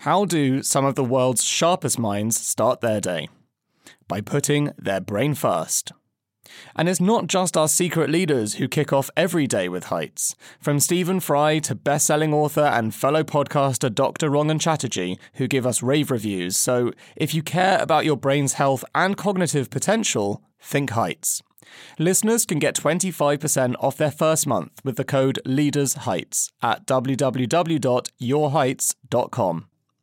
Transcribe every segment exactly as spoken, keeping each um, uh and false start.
How do some of the world's sharpest minds start their day? By putting their brain first. And it's not just our secret leaders who kick off every day with heights. From Stephen Fry to best-selling author and fellow podcaster Doctor Rangan Chatterjee, who give us rave reviews. So if you care about your brain's health and cognitive potential, think heights. Listeners can get twenty-five percent off their first month with the code LEADERSHEIGHTS at w w w dot your heights dot com.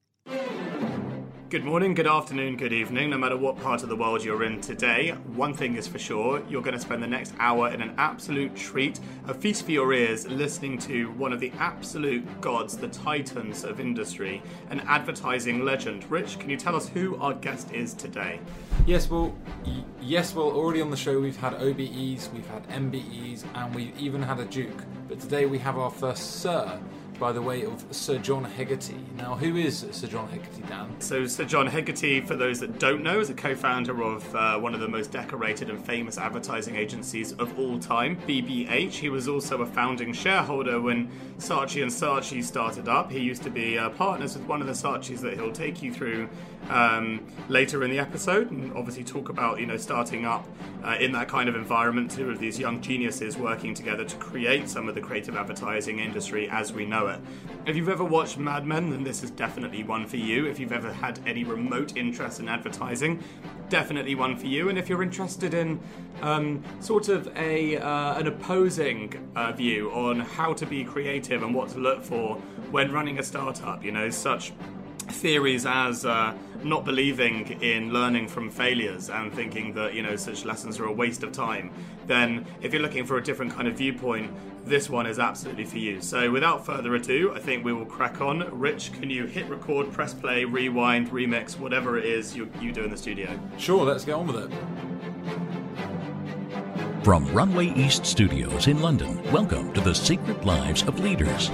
Good morning, good afternoon, good evening, no matter what part of the world you're in today. One thing is for sure, you're going to spend the next hour in an absolute treat, a feast for your ears, listening to one of the absolute gods, the titans of industry, an advertising legend. Rich, can you tell us who our guest is today? Yes, well, y- yes, well, already on the show we've had O B Es, we've had M B Es, and we've even had a Duke. But today we have our first Sir, by the way of Sir John Hegarty. Now, who is Sir John Hegarty, Dan? So Sir John Hegarty, for those that don't know, is a co-founder of uh, one of the most decorated and famous advertising agencies of all time, B B H. He was also a founding shareholder when Saatchi and Saatchi started up. He used to be uh, partners with one of the Saatchis that he'll take you through um, later in the episode, and obviously talk about, you know, starting up uh, in that kind of environment, two of these young geniuses working together to create some of the creative advertising industry as we know it. If you've ever watched Mad Men, then this is definitely one for you. If you've ever had any remote interest in advertising, definitely one for you. And if you're interested in um, sort of a uh, an opposing uh, view on how to be creative and what to look for when running a startup, you know, such theories as uh, not believing in learning from failures and thinking that, you know, such lessons are a waste of time, then if you're looking for a different kind of viewpoint, this one is absolutely for you. So without further ado, I think we will crack on. Rich, can you hit record, press play, rewind, remix, whatever it is you, you do in the studio? Sure, let's get on with it. From Runway East Studios in London, welcome to The Secret Lives of Leaders.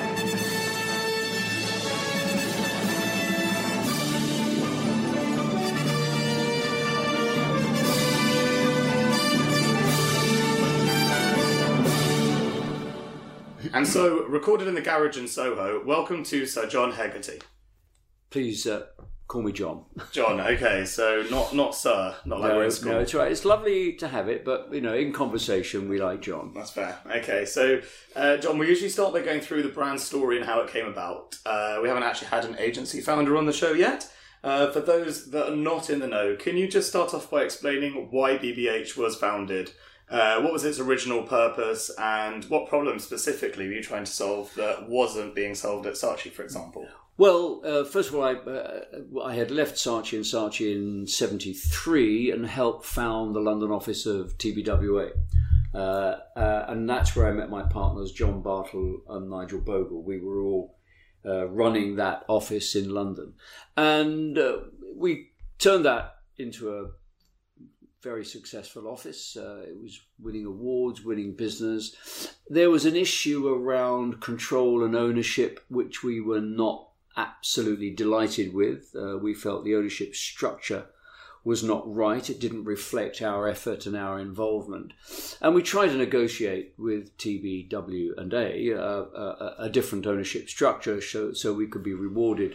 And so, recorded in the garage in Soho, welcome to Sir John Hegarty. Please uh, call me John. John, okay, so not not Sir, not like no, we're in school. No, it's right. It's lovely to have it, but, you know, in conversation, we like John. That's fair. Okay, so, uh, John, we usually start by going through the brand story and how it came about. Uh, we haven't actually had an agency founder on the show yet. Uh, for those that are not in the know, can you just start off by explaining why B B H was founded? Uh, what was its original purpose, and what problem specifically were you trying to solve that wasn't being solved at Saatchi, for example? Well, uh, first of all, I, uh, I had left Saatchi and Saatchi in seventy-three and helped found the London office of T B W A. Uh, uh, and that's where I met my partners, John Bartle and Nigel Bogle. We were all uh, running that office in London. And uh, we turned that into a very successful office. Uh, it was winning awards, winning business. There was an issue around control and ownership, which we were not absolutely delighted with. Uh, we felt the ownership structure was not right. It didn't reflect our effort and our involvement. And we tried to negotiate with T B W A uh, a, a different ownership structure so, so we could be rewarded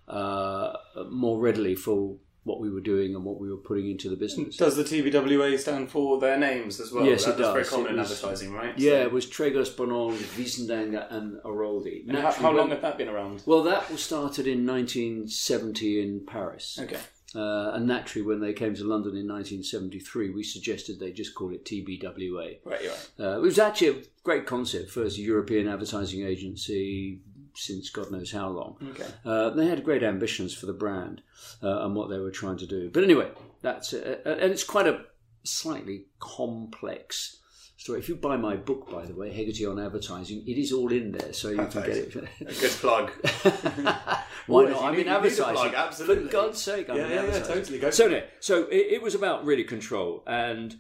uh, more readily for what we were doing and what we were putting into the business. Does the T B W A stand for their names as well? Yes, that, it does. That's very common it in was, advertising, right? Yeah, so. It was Tregos, Bonol, Wiesendanger and Aroldi. And how, how long had that been around? Well, that was started in nineteen seventy in Paris. Okay. Uh, and naturally, when they came to London in nineteen seventy-three, we suggested they just call it T B W A. Right, you're right. Uh, it was actually a great concept. First European advertising agency since God knows how long. Okay. Uh, they had great ambitions for the brand uh, and what they were trying to do. But anyway, that's uh, and it's quite a slightly complex story. If you buy my book, by the way, Hegarty on Advertising, it is all in there, so you Perfect. can get it. A good plug. Why well, not? I need, mean, advertising. Plug, absolutely. For God's sake, I yeah, mean, yeah, advertising. Yeah, totally. Go so anyway, so it, it was about really control, and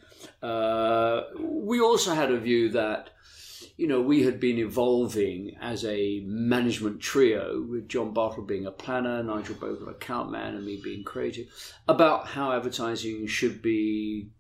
uh, we also had a view that, you know, we had been evolving as a management trio, with John Bartle being a planner, Nigel Bogle account man, and me being creative, about how advertising should be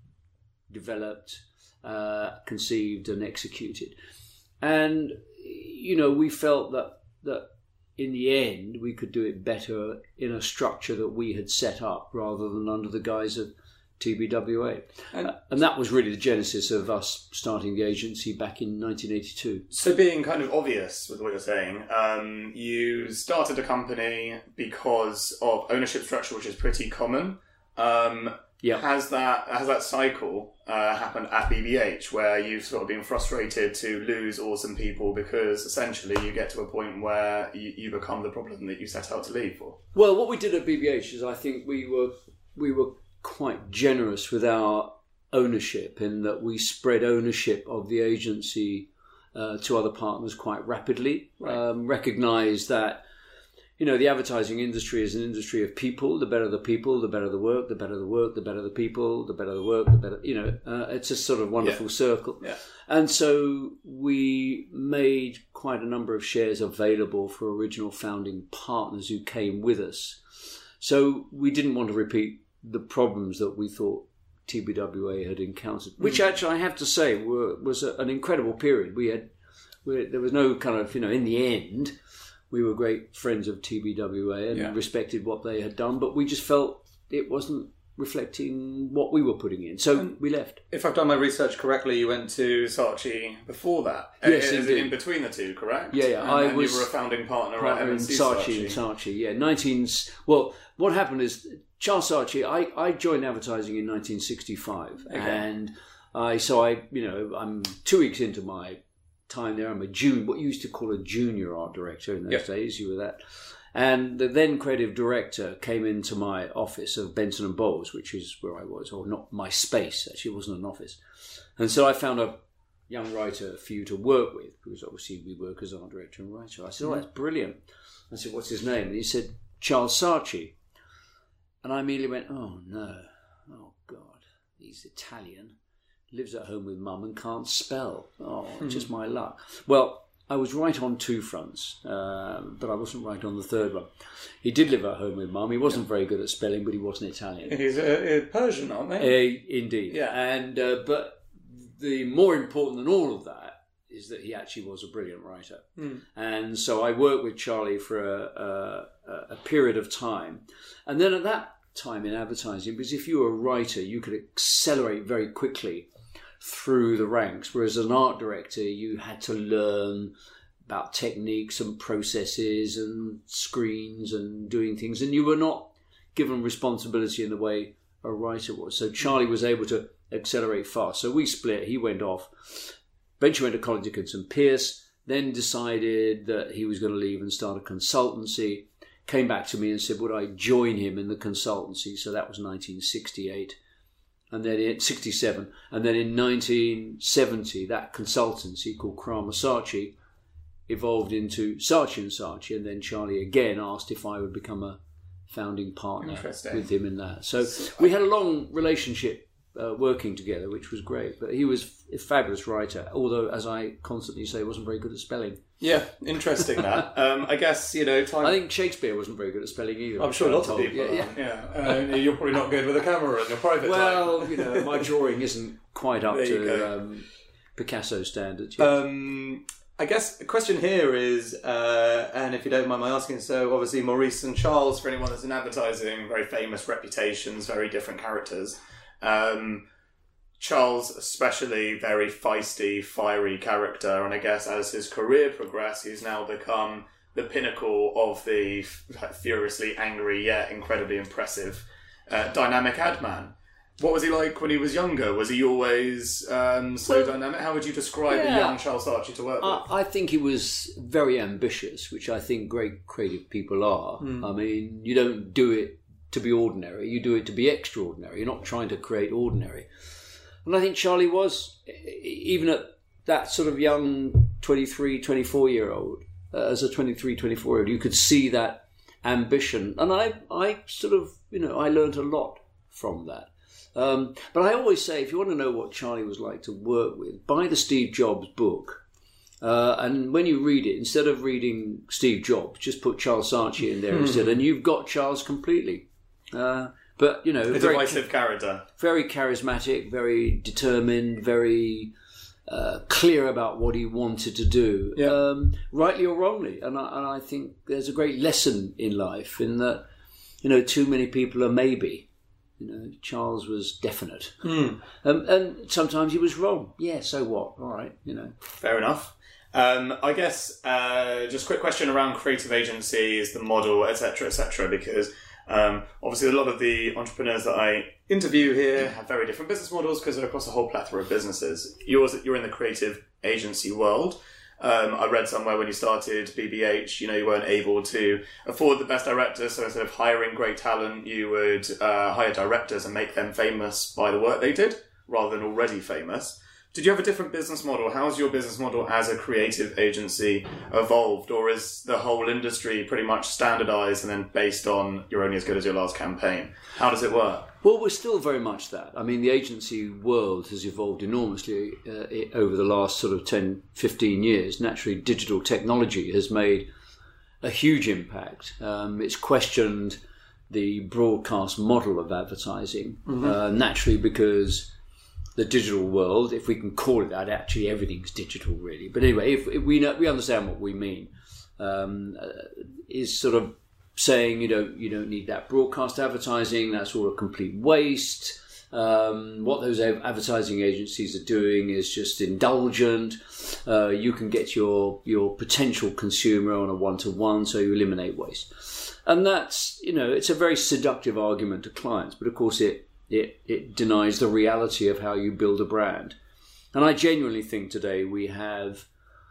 developed, uh, conceived and executed. And, you know, we felt that that in the end, we could do it better in a structure that we had set up rather than under the guise of T B W A. And, uh, and that was really the genesis of us starting the agency back in nineteen eighty-two. So being kind of obvious with what you're saying, um, you started a company because of ownership structure, which is pretty common. Um, yeah. Has that has that cycle uh, happened at B B H where you've sort of been frustrated to lose awesome people because essentially you get to a point where you, you become the problem that you set out to leave for? Well, what we did at B B H is I think we were we were quite generous with our ownership in that we spread ownership of the agency uh, to other partners quite rapidly. Right. Um, recognised that, you know, the advertising industry is an industry of people. The better the people, the better the work. The better the work, the better the people. The better the work, the better, you know. Uh, it's a sort of wonderful yeah. circle. Yeah. And so we made quite a number of shares available for original founding partners who came with us. So we didn't want to repeat the problems that we thought T B W A had encountered, which actually I have to say were, was a, an incredible period. We had, we, there was no kind of, you know, in the end, we were great friends of T B W A and yeah. respected what they had done, but we just felt it wasn't reflecting what we were putting in. So and we left. If I've done my research correctly, you went to Saatchi before that. Yes, Is indeed. it in between the two, correct? Yeah, yeah. And, I and was you were a founding partner, partner at M in and C Saatchi and Saatchi. Yeah, nineteen. Well, what happened is Charles Saatchi. I, I joined advertising in nineteen sixty-five, okay. and I so I you know I'm two weeks into my time there. I'm a junior, what you used to call a junior art director in those yep. days. You were that. And the then creative director came into my office of Benson and Bowles, which is where I was, or not my space, actually, it wasn't an office. And so I found a young writer for you to work with, because obviously we work as art director and writer. I said, oh, that's brilliant. I said, what's his name? And he said, Charles Saatchi. And I immediately went, oh, no. Oh, God. He's Italian, lives at home with mum and can't spell. Oh, mm-hmm. just my luck. Well, I was right on two fronts, um, but I wasn't right on the third one. He did live at home with mum. He wasn't very good at spelling, but he wasn't Italian. He's uh, Persian, aren't they? Uh, indeed. Yeah. And uh, but the more important than all of that is that he actually was a brilliant writer. Mm. And so I worked with Charlie for a, a, a period of time. And then at that time in advertising, because if you were a writer, you could accelerate very quickly through the ranks, whereas as an art director you had to learn about techniques and processes and screens and doing things, and you were not given responsibility in the way a writer was. So Charlie was able to accelerate fast. So we split. He went off. Eventually went to Collins Dickinson Pierce, then decided that he was going to leave and start a consultancy. Came back to me and said, would I join him in the consultancy? So that was nineteen sixty-eight. And then in sixty-seven, and then in nineteen seventy, that consultancy called Kramer Saatchi evolved into Saatchi and Saatchi, and then Charlie again asked if I would become a founding partner with him in that. So we had a long relationship uh, working together, which was great. But he was a fabulous writer, although, as I constantly say, wasn't very good at spelling. Yeah, interesting that. um, I guess, you know... Time... I think Shakespeare wasn't very good at spelling either. I'm sure lots of people yeah, are. Yeah. yeah. Uh, you're probably not good with a camera in your private well, time. you know, my drawing isn't quite up to um, Picasso standards yet. Um, I guess the question here is, uh, and if you don't mind my asking, so obviously Maurice and Charles, for anyone that's in advertising, very famous reputations, very different characters. Um... Charles, especially, very feisty, fiery character, and I guess as his career progressed, he's now become the pinnacle of the furiously angry yet incredibly impressive uh, dynamic ad man. What was he like when he was younger? Was he always um, so well, dynamic? How would you describe yeah, a young Charles Saatchi to work with? I, I think he was very ambitious, which I think great creative people are. Mm. I mean, you don't do it to be ordinary, you do it to be extraordinary. You're not trying to create ordinary. And I think Charlie was, even at that sort of young twenty-three, twenty-four-year-old, uh, as a twenty-three, twenty-four-year-old, you could see that ambition. And I, I sort of, you know, I learned a lot from that. Um, but I always say, if you want to know what Charlie was like to work with, buy the Steve Jobs book. Uh, and when you read it, instead of reading Steve Jobs, just put Charles Saatchi in there instead, and you've got Charles completely. Uh But, you know, a very divisive character. Very charismatic, very determined, very uh, clear about what he wanted to do, Yeah. um, rightly or wrongly. And I, and I think there's a great lesson in life in that, you know, too many people are maybe. You know, Charles was definite. Mm. Um, and sometimes he was wrong. Yeah, so what? All right, you know. Fair enough. Um, I guess uh, just a quick question around creative agencies, the model, et cetera, et cetera, because um, obviously a lot of the entrepreneurs that I interview here have very different business models because they're across a whole plethora of businesses. Yours, you're in the creative agency world. Um, I read somewhere when you started B B H, you know, you weren't able to afford the best directors, so instead of hiring great talent, you would uh, hire directors and make them famous by the work they did, rather than already famous. Did you have a different business model? How's your business model as a creative agency evolved? Or is the whole industry pretty much standardised and then based on you're only as good as your last campaign? How does it work? Well, we're still very much that. I mean, the agency world has evolved enormously uh, over the last sort of ten, fifteen years. Naturally, digital technology has made a huge impact. Um, it's questioned the broadcast model of advertising, mm-hmm. uh, naturally because the digital world, if we can call it that, actually everything's digital really. But anyway, if, if we know, we understand what we mean, um, uh, is sort of saying you don't you don't need that broadcast advertising. That's all a complete waste. Um, what those advertising agencies are doing is just indulgent. Uh, you can get your your potential consumer on a one to one, so you eliminate waste. And that's you know it's a very seductive argument to clients, but of course it. It, it denies the reality of how you build a brand. And I genuinely think today we have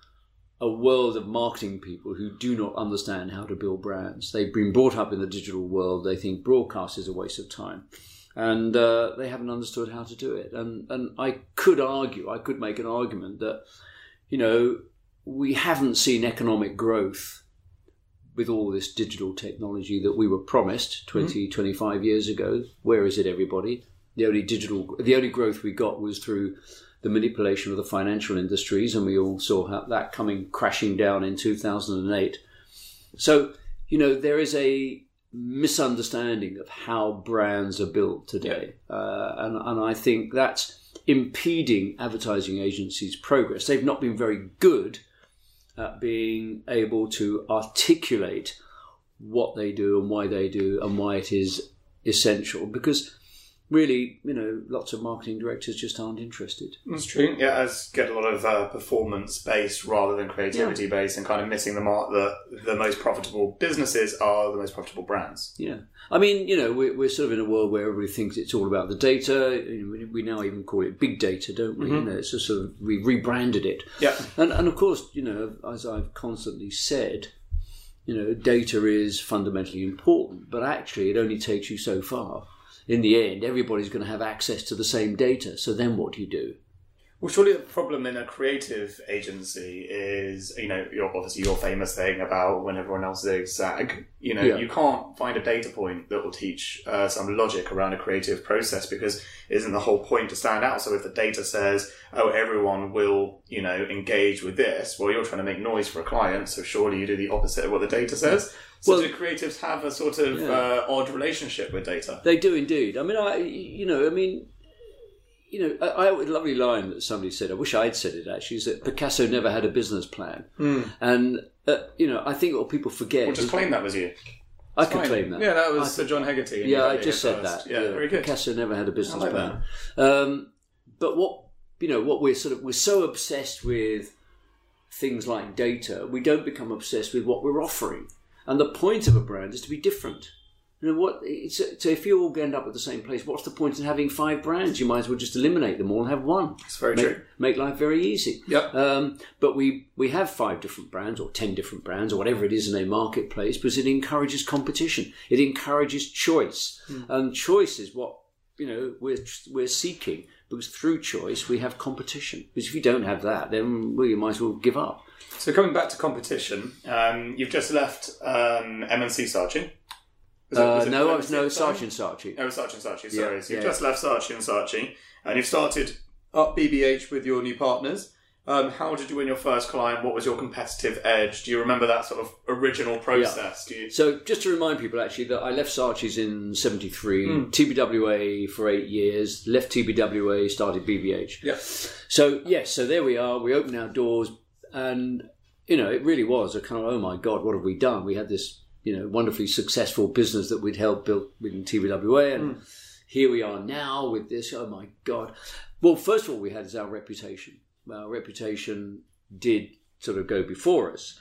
a world of marketing people who do not understand how to build brands. They've been brought up in the digital world. They think broadcast is a waste of time. And uh, they haven't understood how to do it. And, and I could argue, I could make an argument that, you know, we haven't seen economic growth with all this digital technology that we were promised twenty, mm-hmm. twenty-five years ago. Where is it, everybody? The only digital, the only growth we got was through the manipulation of the financial industries, and we all saw that coming crashing down in two thousand eight. So, you know, there is a misunderstanding of how brands are built today. Yeah. Uh, and, and I think that's impeding advertising agencies' progress. They've not been very good at being able to articulate what they do and why they do and why it is essential. Because really, you know, lots of marketing directors just aren't interested. That's true. Yeah, as get a lot of uh, performance-based rather than creativity-based, and kind of missing the mark that the most profitable businesses are the most profitable brands. Yeah. I mean, you know, we're, we're sort of in a world where everybody thinks it's all about the data. We now even call it big data, don't we? Mm-hmm. You know, it's just sort of, we rebranded it. Yeah. And, and of course, you know, as I've constantly said, you know, data is fundamentally important, but actually it only takes you so far. In the end, everybody's going to have access to the same data. So then what do you do? Well, surely the problem in a creative agency is, you know, your, obviously your famous thing about when everyone else zigzag. You know, yeah. you can't find a data point that will teach uh, some logic around a creative process, because isn't the whole point to stand out? So if the data says, oh, everyone will, you know, engage with this, well, you're trying to make noise for a client, so surely you do the opposite of what the data says. So well, do creatives have a sort of yeah. uh, odd relationship with data? They do indeed. I mean, I, you know, I mean, you know, I, I a lovely line that somebody said, I wish I'd said it actually, is that Picasso never had a business plan. Mm. And, uh, you know, I think what people forget... Well, just claim that was you. I could claim that. Yeah, that was I, Sir John Hegarty. Yeah, I just said first. that. Yeah, yeah, very good. Picasso never had a business like plan. Um, but what, you know, what we're sort of, we're so obsessed with things like data, we don't become obsessed with what we're offering. And the point of a brand is to be different. You know what? It's, so if you all end up at the same place, what's the point in having five brands? You might as well just eliminate them all and have one. It's very make, true. Make life very easy. Yep. Um, but we, we have five different brands or ten different brands or whatever it is in a marketplace, because it encourages competition. It encourages choice. Mm. And choice is what, you know, we're we're seeking, because through choice we have competition. Because if you don't have that, then well, you might as well give up. So coming back to competition, um, you've just left um, M and C Saatchi. Was it, was uh, no, I was no Saatchi and Saatchi. Oh, Saatchi and Saatchi. Sorry, yeah, so you've yeah. just left Saatchi and Saatchi, and you've started up B B H with your new partners. Um, how did you win your first client? What was your competitive edge? Do you remember that sort of original process? Yeah. Do you? So just to remind people, actually, that I left Saatchi's in seventy-three, Mm. T B W A for eight years, left T B W A, started B B H. Yeah. So, yes, so there we are. We opened our doors and, you know, it really was a kind of, oh my God, what have we done? We had this, you know, wonderfully successful business that we'd helped build within T B W A, and mm. here we are now with this, oh my God. Well, first of all, we had is our reputation. Our reputation did sort of go before us.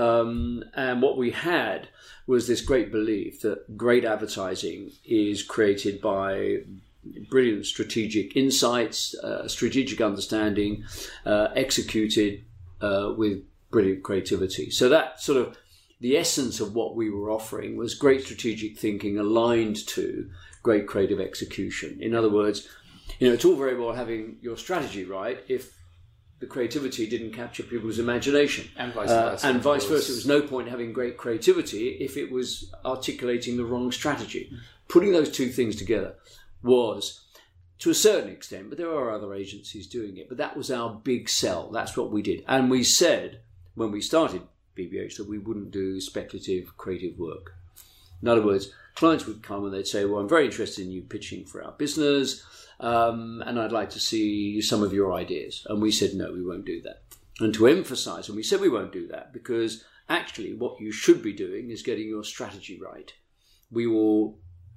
Um, and what we had was this great belief that great advertising is created by brilliant strategic insights, uh, strategic understanding, uh, executed uh, with brilliant creativity. So that sort of the essence of what we were offering was great strategic thinking aligned to great creative execution. In other words, you know, it's all very well having your strategy right if the creativity didn't capture people's imagination. And vice uh, versa. and vice versa. There was no point having great creativity if it was articulating the wrong strategy. Mm. Putting those two things together was, to a certain extent, but there are other agencies doing it, but that was our big sell. That's what we did. And we said, when we started B B H, that we wouldn't do speculative creative work. In other words, clients would come and they'd say, well, I'm very interested in you pitching for our business, um, and I'd like to see some of your ideas. And we said, no, we won't do that. And to emphasize, and we said we won't do that because actually what you should be doing is getting your strategy right. We will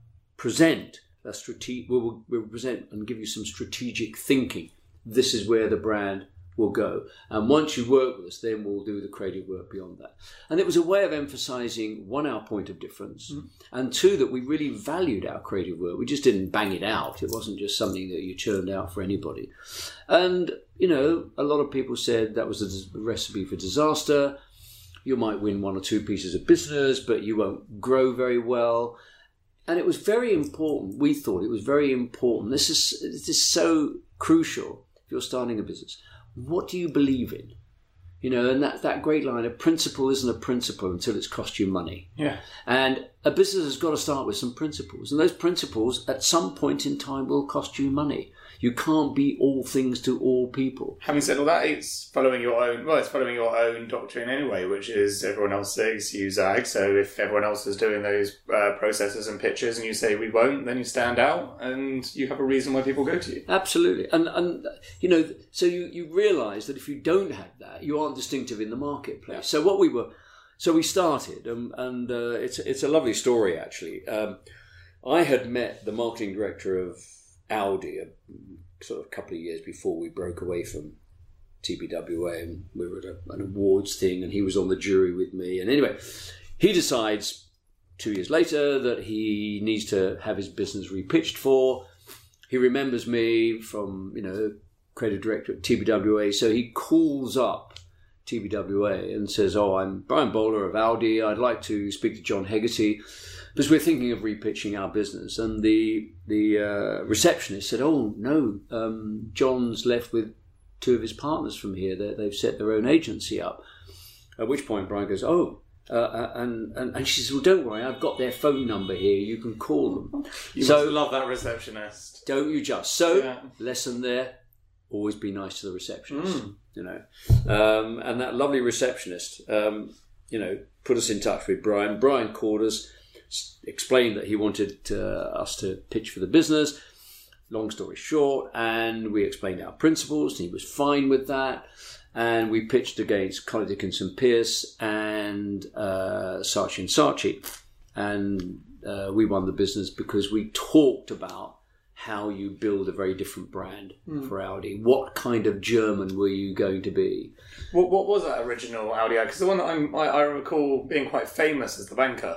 present a strate- we will, we will present and give you some strategic thinking. This is where the brand will go. And once you work with us, then we'll do the creative work beyond that. And it was a way of emphasizing, one, our point of difference, mm. and two, that we really valued our creative work. We just didn't bang it out. It wasn't just something that you churned out for anybody. And, you know, a lot of people said that was a recipe for disaster. You might win one or two pieces of business, but you won't grow very well. And it was very important. We thought it was very important. This is, this is so crucial if you're starting a business. What do you believe in? You know, and that, that great line, a principle isn't a principle until it's cost you money. Yeah. And a business has got to start with some principles. And those principles at some point in time will cost you money. You can't be all things to all people. Having said all that, it's following your own, well, it's following your own doctrine anyway, which is everyone else says you zag. So if everyone else is doing those uh, processes and pitches and you say we won't, then you stand out and you have a reason why people go to you. Absolutely. And, and you know, so you, you realise that if you don't have that, you aren't distinctive in the marketplace. Yeah. So what we were, so we started, um, and uh, it's, it's a lovely story actually. Um, I had met the marketing director of Audi a sort of couple of years before we broke away from T B W A, and we were at a, an awards thing and he was on the jury with me. And anyway, he decides two years later that he needs to have his business repitched for. He remembers me from, you know, creative director at T B W A. So he calls up T B W A and says, oh, I'm Brian Bowler of Audi. I'd like to speak to John Hegarty because we're thinking of repitching our business. And the the uh, receptionist said, oh, no, um, John's left with two of his partners from here. They're, they've set their own agency up. At which point Brian goes, oh, uh, and, and and she says, well, don't worry, I've got their phone number here. You can call them. You so, must love that receptionist. Don't you just? So, yeah. Lesson there, always be nice to the receptionist, Mm. you know. Um, and that lovely receptionist, um, you know, put us in touch with Brian. Brian called us, explained that he wanted uh, us to pitch for the business. Long story short, and we explained our principles, and he was fine with that. And we pitched against Connor Dickinson Pierce and uh, Saatchi and Saatchi. And uh, we won the business because we talked about how you build a very different brand mm. for Audi. What kind of German were you going to be? What, what was that original Audi ad? Because the one that I'm, I, I recall being quite famous as the banker.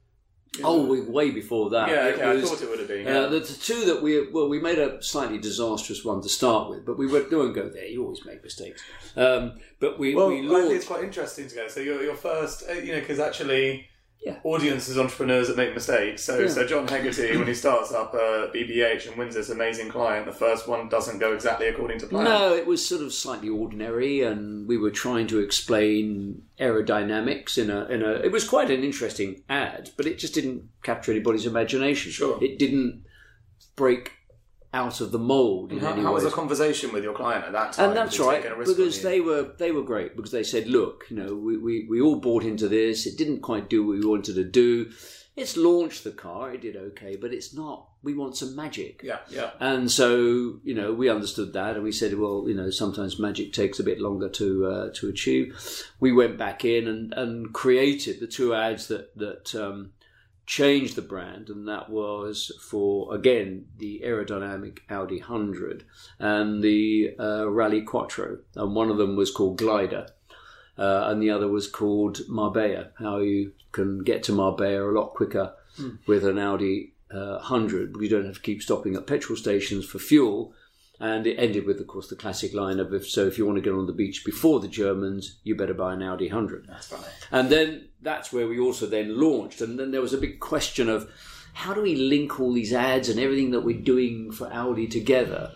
Oh, we, way before that. Yeah, okay, was, I thought it would have been. Uh, Yeah. the, the two that we, well, we made a slightly disastrous one to start with, but we were, don't go there, you always make mistakes. Um, but we, Well, we I think launched... it's quite interesting to go. So your your first, uh, you know, because actually, Yeah. audiences, entrepreneurs that make mistakes. So Yeah. so John Hegarty, when he starts up uh, B B H and wins this amazing client, the first one doesn't go exactly according to plan. No, it was sort of slightly ordinary, and we were trying to explain aerodynamics in a in a. It was quite an interesting ad, but it just didn't capture anybody's imagination. Sure. It didn't break out of the mould in How, any how was way. the conversation with your client at that time? And that's Were they right, taking a risk because on you? they were they were great, because they said, look, you know, we, we, we all bought into this. It didn't quite do what we wanted to do. It's launched the car. It did okay, but it's not. We want some magic. Yeah, yeah. And so, you know, we understood that, and we said, well, you know, sometimes magic takes a bit longer to uh, to achieve. We went back in and, and created the two ads that that um, changed the brand, and that was for, again, the aerodynamic Audi one hundred and the uh, Rally Quattro, and one of them was called Glider. Uh, and the other was called Marbella, how you can get to Marbella a lot quicker mm. with an Audi uh, one hundred, because you don't have to keep stopping at petrol stations for fuel. And it ended with, of course, the classic line of, if, so if you want to get on the beach before the Germans, you better buy an Audi one hundred. That's funny. And then that's where we also then launched. And then there was a big question of, how do we link all these ads and everything that we're doing for Audi together?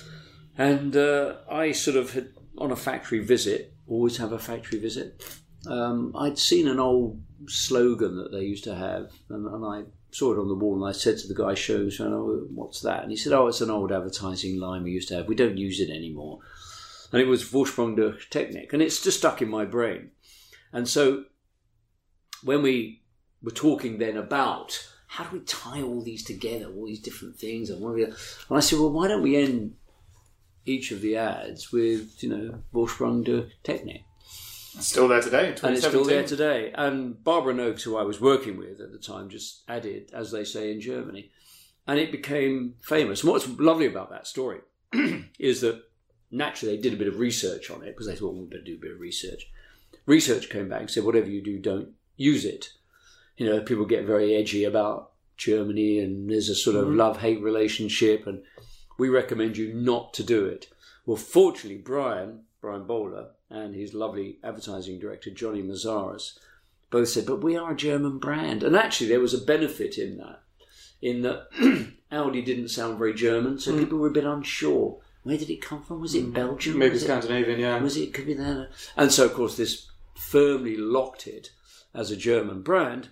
And uh, I sort of had, on a factory visit, always have a factory visit. Um, I'd seen an old slogan that they used to have, and, and I saw it on the wall, and I said to the guy showing, oh, what's that? And he said, oh, it's an old advertising line we used to have. We don't use it anymore. And it was Vorsprung durch Technik, and it's just stuck in my brain. And so when we were talking then about how do we tie all these together, all these different things, and, what are we, and I said, well, why don't we end each of the ads with, you know, Vorsprung durch Technik. It's still there today, and it's still there today. And Barbara Noakes, who I was working with at the time, just added, as they say in Germany, and it became famous. And what's lovely about that story is that naturally they did a bit of research on it, because they thought, well, we better do a bit of research. Research came back and said, whatever you do, don't use it. You know, people get very edgy about Germany, and there's a sort of mm-hmm. love-hate relationship, and we recommend you not to do it. Well, fortunately, Brian, Brian Bowler, and his lovely advertising director, Johnny Mazzaras, both said, but we are a German brand. And actually, there was a benefit in that, in that Audi didn't sound very German, so mm. people were a bit unsure. Where did it come from? Was it Belgium? Maybe was Scandinavian, it, yeah. Was it, could be there. And so, of course, this firmly locked it as a German brand,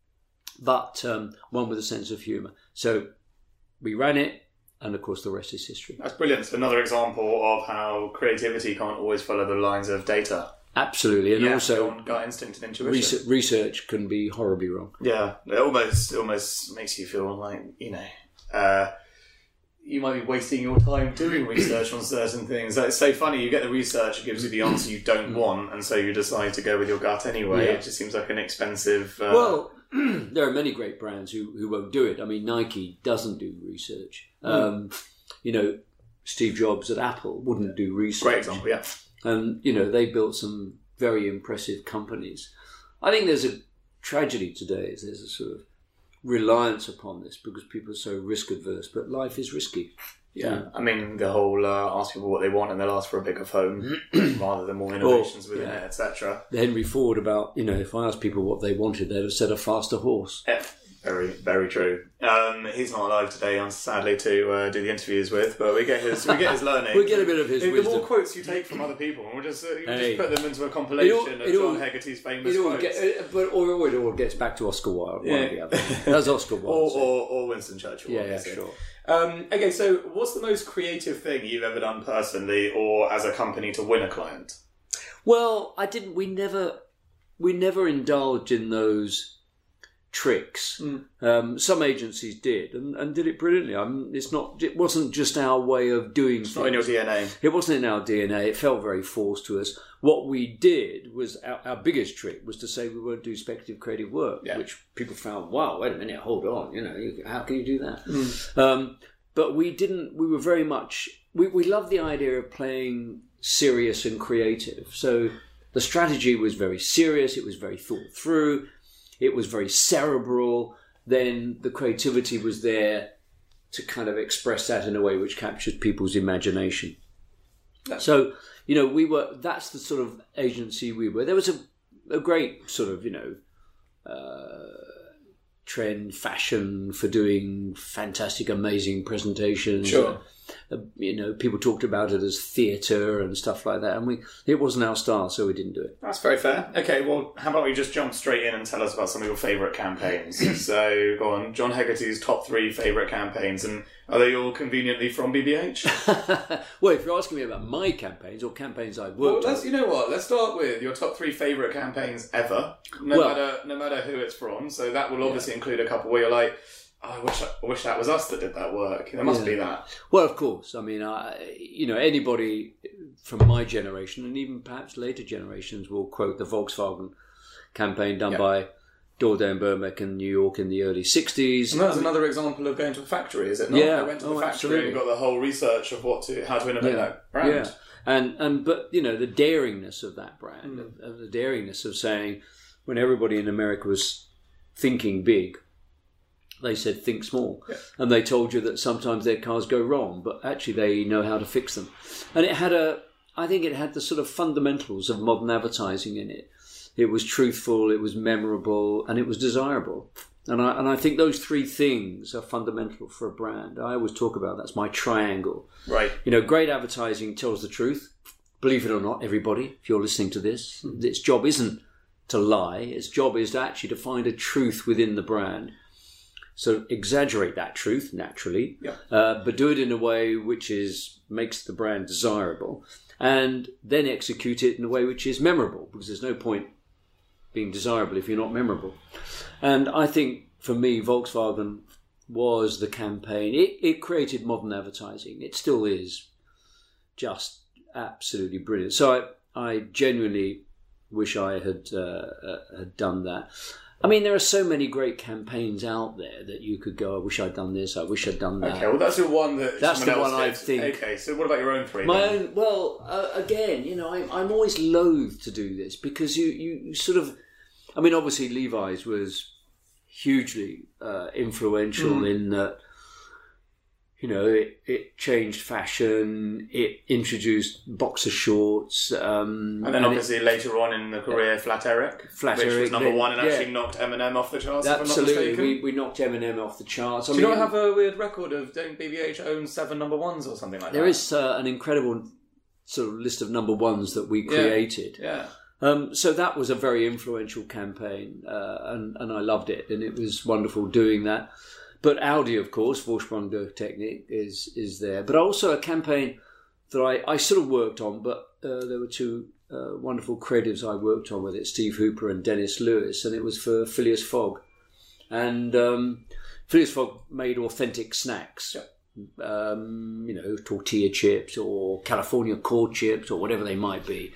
but um, one with a sense of humour. So we ran it, and of course the rest is history. That's brilliant. It's another example of how creativity can't always follow the lines of data. Absolutely, and yeah, also gut instinct and intuition. Research, research can be horribly wrong. Yeah, it almost it almost makes you feel like, you know, uh, you might be wasting your time doing research on certain things. It's so funny. You get the research, it gives you the answer you don't want, and so you decide to go with your gut anyway. Yeah. It just seems like an expensive. Uh, well, there are many great brands who, who won't do it. I mean, Nike doesn't do research. Mm. Um, you know, Steve Jobs at Apple wouldn't do research. Great example, yeah. And, you know, they built some very impressive companies. I think there's a tragedy today, is there's a sort of reliance upon this because people are so risk adverse, but life is risky. Yeah, I mean, the whole uh, ask people what they want and they'll ask for a bigger phone rather than more innovations or, within yeah. it, et cetera. Henry Ford about, you know, if I asked people what they wanted, they'd have said a faster horse. Yeah, very, very true. Um, he's not alive today, sadly, to uh, do the interviews with, but we get his we get his learning. We get a bit of his the, wisdom. The more quotes you take from other people, we'll just, uh, you hey. just put them into a compilation all, of all, John Hegarty's famous it all quotes. Get, but or, it all gets back to Oscar Wilde. Yeah. One or the other. That's Oscar Wilde. or, or, or Winston Churchill. Yeah, yeah, sure. Um, okay, so what's the most creative thing you've ever done personally or as a company to win a client? Well, I didn't. We never, we never indulged in those tricks. Mm. Um, some agencies did, and, and did it brilliantly. I mean, it's not. It wasn't just our way of doing it's things. Not in your D N A. It wasn't in our D N A. It felt very forced to us. What we did was our, our biggest trick was to say we won't do speculative creative work, yeah. which people found, wow, wait a minute, hold on, you know, you, how can you do that? Mm. Um, but we didn't. We were very much. We we loved the idea of playing serious and creative. So the strategy was very serious. It was very thought through. It was very cerebral. Then the creativity was there to kind of express that in a way which captured people's imagination. Yeah. So, you know, we were, that's the sort of agency we were. There was a, a great sort of, you know, uh, trend, fashion for doing fantastic, amazing presentations. Sure. uh, you know, people talked about it as theatre and stuff like that, and we it wasn't our style, so we didn't do it. That's very fair. Okay, well, how about we just jump straight in and tell us about some of your favourite campaigns? So, go on, John Hegarty's top three favourite campaigns, and are they all conveniently from B B H? Well, if you're asking me about my campaigns or campaigns I've Well, worked let's, on, you know what? Let's start with your top three favourite campaigns ever, no Well- matter no matter who it's from. So that will obviously include a couple where you're like, oh, I wish I wish that was us that did that work. There must Yeah. be that. well, of course, I mean, I, you know, anybody from my generation and even perhaps later generations will quote the Volkswagen campaign done Yeah. by Dorday and Burmack in New York in the early sixties. And that's another example of going to a factory, is it not? Yeah. I went to the Oh, factory absolutely. and got the whole research of what to how to innovate Yeah. that brand. Yeah, and and but you know the daringness of that brand, Mm. of, of the daringness of saying when everybody in America was thinking big, they said think small, Yeah. and they told you that sometimes their cars go wrong, but actually they know how to fix them, and it had a, I think it had the sort of fundamentals of modern advertising in it. It was truthful, it was memorable, and it was desirable. And I, and I think those three things are fundamental for a brand. I always talk about that's my triangle. Right. You know, great advertising tells the truth. Believe it or not, everybody, if you're listening to this, its job isn't to lie. Its job is to actually to find a truth within the brand. So exaggerate that truth naturally, Yeah. uh, but do it in a way which is makes the brand desirable, and then execute it in a way which is memorable. Because there's no point being desirable if you're not memorable. And I think for me, Volkswagen was the campaign. It, it created modern advertising. It still is just absolutely brilliant. So I, I genuinely wish I had uh, uh, had done that. I mean, there are so many great campaigns out there that you could go, I wish I'd done this, I wish I'd done that. Okay, well, that's the one that That's someone the else one I did. think- Okay, so what about your own three? My then? own, well, uh, again, you know, I'm, I'm always loath to do this because you, you, you sort of, I mean, obviously Levi's was hugely uh, influential Mm. in that, you know, it, it changed fashion, it introduced boxer shorts. Um, And then it- obviously later on in the career, Flat Eric, Flat which was Eric, number then- one and yeah. actually knocked Eminem off the charts. If I'm not absolutely, mistaken. we, we knocked Eminem off the charts. I Do you mean, not have a weird record of don't B B H own seven number ones or something like that? there is uh, an incredible sort of list of number ones that we Yeah. created. Yeah. Um, so that was a very influential campaign, uh, and, and I loved it, and it was wonderful doing that. But Audi, of course, Vorsprung durch Technik is is there. But also a campaign that I, I sort of worked on, but uh, there were two uh, wonderful creatives I worked on with it, Steve Hooper and Dennis Lewis, and it was for Phileas Fogg. And um, Phileas Fogg made authentic snacks. Um, you know, tortilla chips or California core chips or whatever they might be.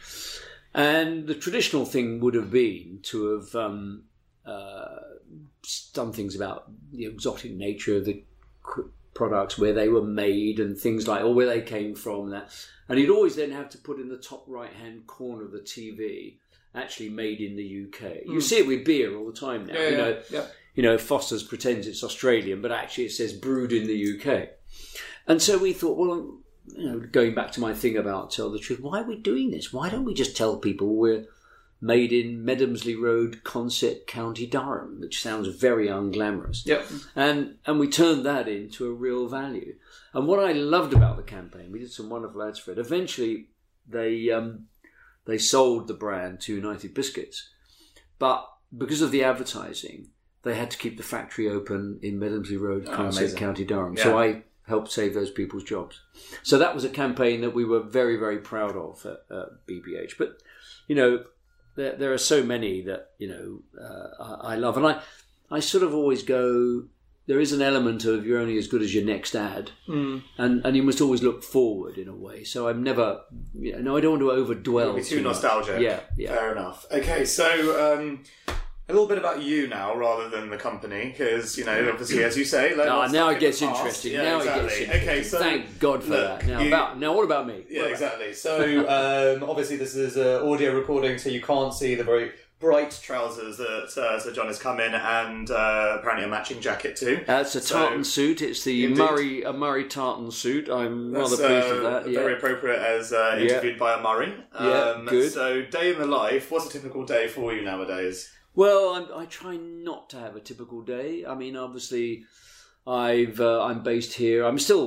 And the traditional thing would have been to have um, uh, done things about the exotic nature of the c- products, where they were made and things like, or where they came from. That, and you'd always then have to put in the top right-hand corner of the T V, actually made in the U K. You see it with beer all the time now. Yeah, you yeah, know, yeah. you know, Foster's pretends it's Australian, but actually it says brewed in the U K. And so we thought, well, you know, going back to my thing about tell the truth, why are we doing this? Why don't we just tell people we're made in Medhemsley Road, Consett, County Durham, which sounds very unglamorous. Yep. And and we turned that into a real value. And what I loved about the campaign, we did some wonderful ads for it. Eventually, they um, they sold the brand to United Biscuits, but because of the advertising, they had to keep the factory open in Medhemsley Road, Oh, Consett, amazing. County Durham. Yeah. So I helped save those people's jobs. So that was a campaign that we were very, very proud of at, at B B H. But, you know, there, there are so many that, you know, uh, I, I love. And I, I sort of always go, there is an element of you're only as good as your next ad. Mm. And and you must always look forward in a way. So I'm never, you know, I don't want to overdwell. It'll be too much. nostalgic. Yeah, yeah. Fair enough. Okay, so um, a little bit about you now rather than the company, because, you know, obviously, as you say... let- Ah, let's now look it at gets the past. interesting. Yeah, now exactly. it gets interesting. Okay, so... Thank God for look, that. Now, you- about, now, what about me? Yeah, What about- exactly. So, um, obviously, this is an audio recording, so you can't see the very bright trousers that uh, Sir John has come in, and uh, apparently a matching jacket too. That's a So- tartan suit. It's the Indeed. Murray a Murray tartan suit. I'm That's, rather pleased uh, with that. Very Yeah. appropriate as uh, Yeah. interviewed by a Murray. Yeah, Um, good. So, day in the life, what's a typical day for you nowadays? Well, I'm, I try not to have a typical day. I mean, obviously, I've uh, I'm based here. I'm still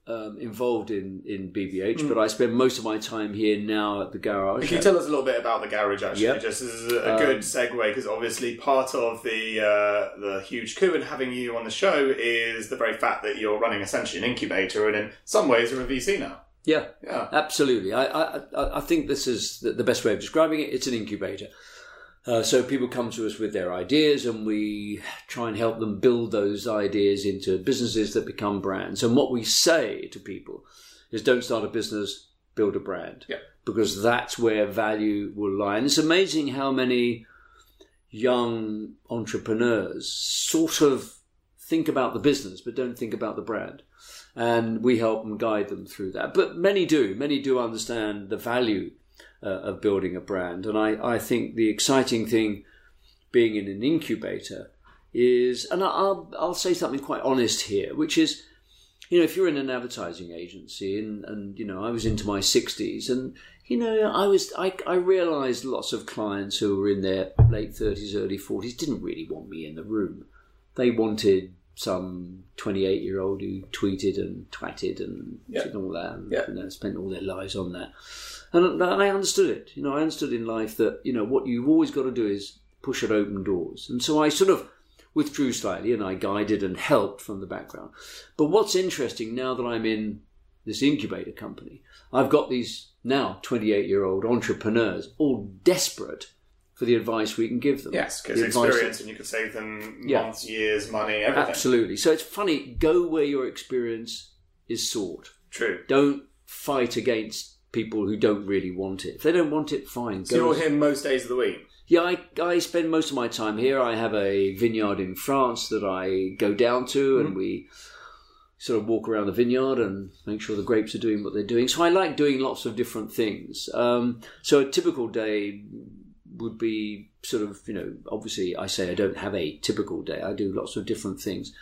um, involved in, in B B H, mm. but I spend most of my time here now at the garage. Can you tell us a little bit about the garage, actually? Yep. Just as a good um, segue, because obviously part of the uh, the huge coup in having you on the show is the very fact that you're running essentially an incubator, and in some ways you're a V C now. Yeah, yeah, absolutely. I, I I think this is the best way of describing it. It's an incubator. Uh, so people come to us with their ideas, and we try and help them build those ideas into businesses that become brands. And what we say to people is, don't start a business, build a brand. Yeah. Because that's where value will lie. And it's amazing how many young entrepreneurs sort of think about the business but don't think about the brand. And we help them, guide them through that. But many do. Many do understand the value uh, of building a brand. And I, I think the exciting thing being in an incubator is, and I'll, I'll say something quite honest here, which is, you know, if you're in an advertising agency, and, and you know, I was into my sixties, and, you know, I was, I, I realised lots of clients who were in their late thirties, early forties didn't really want me in the room. They wanted some twenty-eight-year-old who tweeted and twatted and yeah. did all that, and yeah. you know, spent all their lives on that. And I understood it. You know, I understood in life that, you know, what you've always got to do is push at open doors. And so I sort of withdrew slightly, and I guided and helped from the background. But what's interesting now that I'm in this incubator company, I've got these now twenty-eight-year-old entrepreneurs all desperate for the advice we can give them. Yes, because experience, and you could save them yeah. months, years, money, everything. Absolutely. So it's funny, go where your experience is sought. True. Don't fight against people who don't really want it. If they don't want it, fine. So you're here most days of the week? Yeah, I, I spend most of my time here. I have a vineyard in France that I go down to, and mm-hmm. we sort of walk around the vineyard and make sure the grapes are doing what they're doing. So I like doing lots of different things. Um, so a typical day would be sort of, you know, obviously I say I don't have a typical day. I do lots of different things.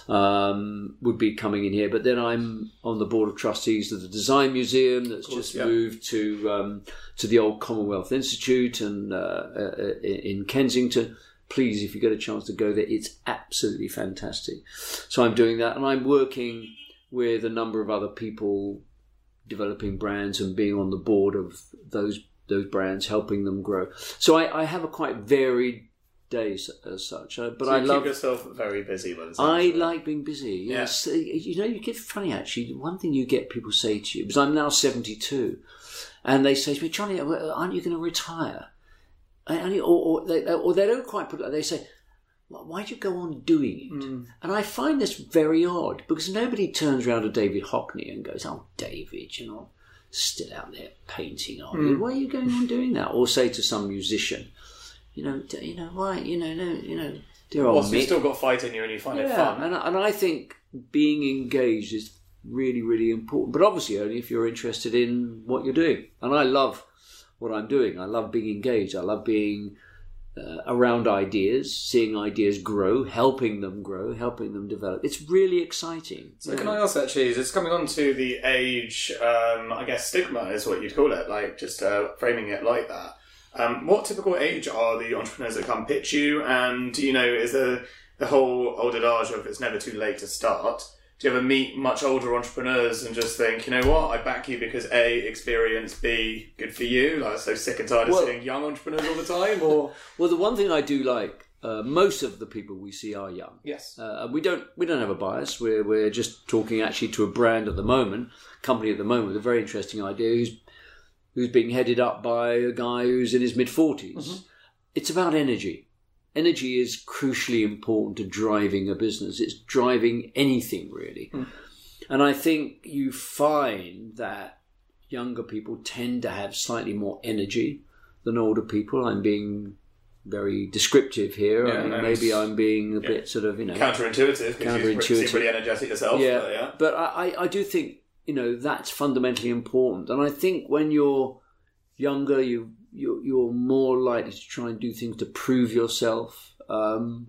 Um, would be coming in here. But then I'm on the board of trustees of the Design Museum that's course, just yeah. moved to um, to the old Commonwealth Institute and uh, uh, in Kensington. Please, if you get a chance to go there, it's absolutely fantastic. So I'm doing that, and I'm working with a number of other people developing brands and being on the board of those those brands, helping them grow. So I, I have a quite varied day as, as such. Uh, but so you I keep love yourself very busy. By the I like being busy. Yeah. Yes, you know, you get funny actually. One thing you get people say to you, because I'm now seventy-two, and they say to me, "Johnny, aren't you going to retire?" And, or, or, they, or they don't quite put it. They say, "Why do you go on doing it?" Mm. And I find this very odd, because nobody turns around to David Hockney and goes, "Oh, David, you know, still out there painting, are you? Mm. Why are you going on doing that?" Or say to some musician, you know, you know, why, you know, no, you know, dear old well, so Mick. You've still got fight in you, and you find yeah, it fun. And, and I think being engaged is really, really important. But obviously only if you're interested in what you're doing. And I love what I'm doing. I love being engaged. I love being uh, around ideas, seeing ideas grow, helping them grow, helping them develop. It's really exciting. So yeah. Can I ask actually, it's coming on to the age, um, I guess stigma is what you'd call it, like just uh, framing it like that. Um, what typical age are the entrepreneurs that come pitch you? And, you know, is the, the whole old adage of it's never too late to start? Do you ever meet much older entrepreneurs and just think, you know what, I back you because A, experience, B, good for you? Like, I'm so sick and tired of well, seeing young entrepreneurs all the time? Or well, the one thing I do like, uh, most of the people we see are young. Yes. Uh, we don't we don't have a bias. We're we're just talking actually to a brand at the moment, company at the moment with a very interesting idea who's who's being headed up by a guy who's in his mid forties. Mm-hmm. It's about energy. Energy is crucially important to driving a business. It's driving anything, really. Mm. And I think you find that younger people tend to have slightly more energy than older people. I'm being very descriptive here. Yeah, I mean, no, maybe I'm being a yeah. bit sort of, you know... Counterintuitive, because you seem pretty energetic yourself. Yeah, but, yeah. but I, I do think, you know, that's fundamentally important. And I think when you're younger, you... You're, you're more likely to try and do things to prove yourself um,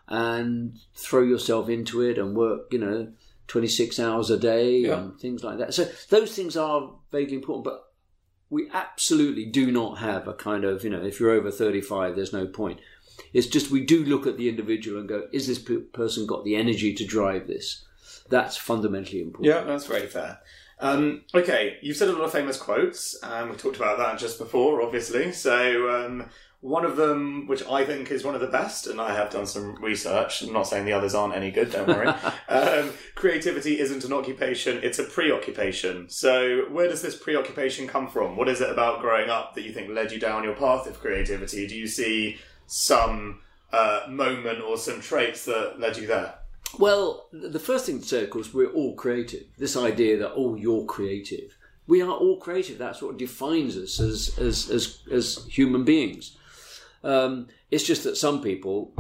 and throw yourself into it and work, you know, twenty-six hours a day yeah. and things like that. So those things are vaguely important, but we absolutely do not have a kind of, you know, if you're over thirty-five, there's no point. It's just we do look at the individual and go, is this person got the energy to drive this? That's fundamentally important. Yeah, that's very fair. Um, okay, you've said a lot of famous quotes, and we talked about that just before, obviously. So um, one of them, which I think is one of the best, and I have done some research, I'm not saying the others aren't any good, don't worry. um, creativity isn't an occupation, it's a preoccupation. So where does this preoccupation come from? What is it about growing up that you think led you down your path of creativity? Do you see some uh, moment or some traits that led you there? Well, the first thing to say, of course, we're all creative. This idea that, oh, you're creative. We are all creative. That's what defines us as as as, as human beings. Um, it's just that some people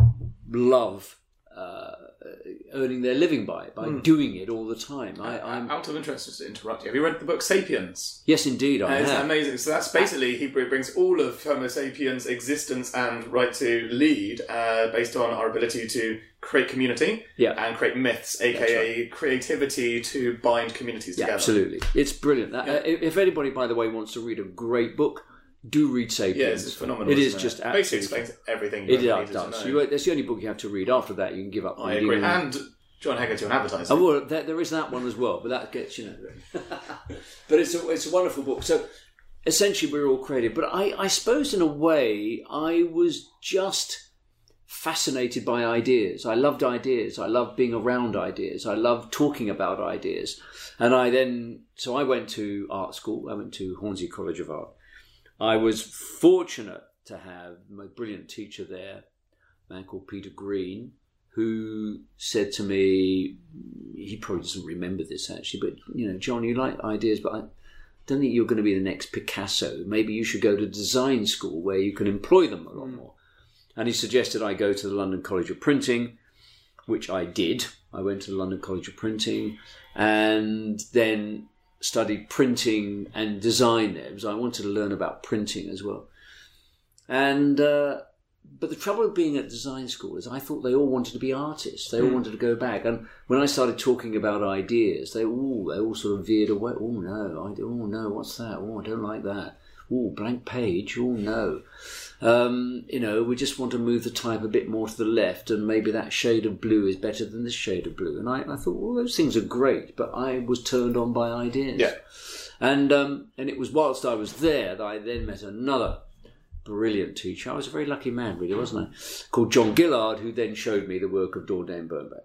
love uh, earning their living by it, by mm. doing it all the time. I, I'm out of interest, just to interrupt you. Have you read the book Sapiens? Yes, indeed, I uh, it's have. Amazing. So that's basically he brings all of Homo sapiens' existence and right to lead uh, based on our ability to create community yeah. and create myths, aka right. creativity to bind communities yeah, together. Absolutely, it's brilliant. Yeah. Uh, if anybody, by the way, wants to read a great book, do read Sapiens. Yeah, it's phenomenal. It is it? just basically absolutely explains everything. You it ever does. To know. You, that's the only book you have to read. After that, you can give up. I agree. And John Hegarty on advertising. Oh, well, there, there is that one as well, but that gets, you know. But it's a, it's a wonderful book. So essentially, we're all creative. But I, I suppose, in a way, I was just fascinated by ideas. I loved ideas. I loved being around ideas. I loved talking about ideas. And I then, so I went to art school. I went to Hornsey College of Art. I was fortunate to have my brilliant teacher there, a man called Peter Green, who said to me, he probably doesn't remember this actually, but, you know, John, you like ideas, but I don't think you're going to be the next Picasso. Maybe you should go to design school where you can employ them a lot mm. more. And he suggested I go to the London College of Printing, which I did. I went to the London College of Printing and then studied printing and design there because I wanted to learn about printing as well. And uh, but the trouble with being at design school is I thought they all wanted to be artists. They all mm. wanted to go back. And when I started talking about ideas, they all they all sort of veered away. Oh no, I oh no, what's that? Oh, I don't like that. Oh, blank page. Oh no. Um, you know, we just want to move the type a bit more to the left, and maybe that shade of blue is better than this shade of blue. And I, I thought, well, those things are great, but I was turned on by ideas. Yeah. And um, and it was whilst I was there that I then met another brilliant teacher. I was a very lucky man, really, wasn't I? Called John Gillard, who then showed me the work of Dordain Birnbach.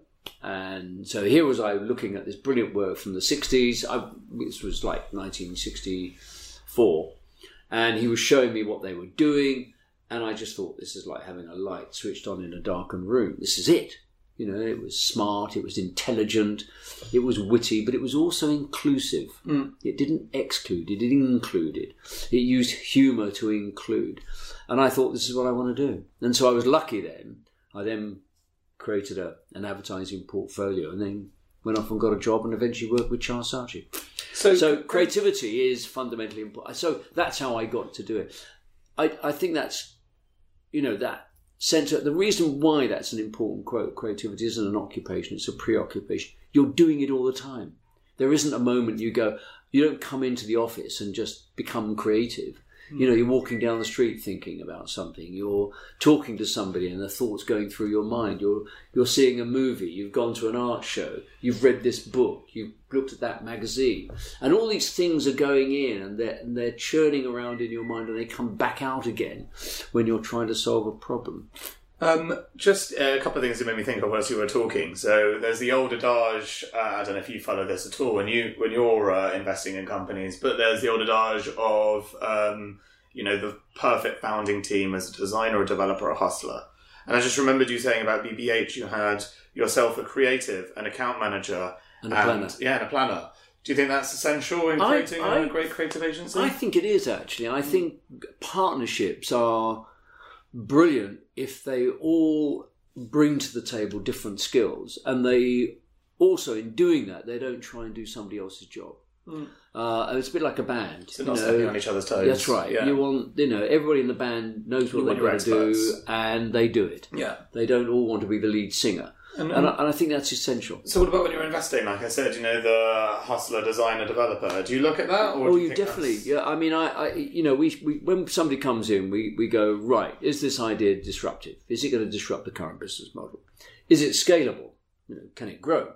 And so here was I looking at this brilliant work from the sixties. I, this was like nineteen sixty-four. And he was showing me what they were doing. And I just thought, this is like having a light switched on in a darkened room. This is it. You know, it was smart, it was intelligent, it was witty, but it was also inclusive. Mm. It didn't exclude, it included. It used humour to include. And I thought, this is what I want to do. And so I was lucky then. I then created a, an advertising portfolio and then went off and got a job and eventually worked with Charles Saatchi. So, so creativity is fundamentally important. So that's how I got to do it. I, I think that's, you know, that centre. The reason why that's an important quote, creativity isn't an occupation, it's a preoccupation. You're doing it all the time. There isn't a moment you go, you don't come into the office and just become creative. You know, you're walking down the street thinking about something. You're talking to somebody and the thoughts going through your mind. You're you're seeing a movie. You've gone to an art show. You've read this book. You've looked at that magazine. And all these things are going in and they're, and they're churning around in your mind and they come back out again when you're trying to solve a problem. Um, just a couple of things that made me think of as you were talking. So there's the old adage, uh, I don't know if you follow this at all when, you, when you're uh, investing in companies, but there's the old adage of, um, you know, the perfect founding team as a designer, a developer, a hustler. And I just remembered you saying about B B H, you had yourself a creative, an account manager, and a planner. And, yeah, and a planner. Do you think that's essential in creating I, I, a great creative agency? I think it is, actually. I think partnerships are brilliant if they all bring to the table different skills and they also, in doing that, they don't try and do somebody else's job. Mm. Uh, and it's a bit like a band. So not stepping on each other's toes. That's right. Yeah. You want, you know, everybody in the band knows what they've got to do and they do it. Yeah. They don't all want to be the lead singer. And, and, and, I, and I think that's essential. So what about when you're investing? Like I said, you know, the hustler, designer, developer. Do you look at that? Or oh, do you, you definitely. that's... Yeah, I mean, I, I, you know, we, we when somebody comes in, we, we go, right, is this idea disruptive? Is it going to disrupt the current business model? Is it scalable? You know, can it grow?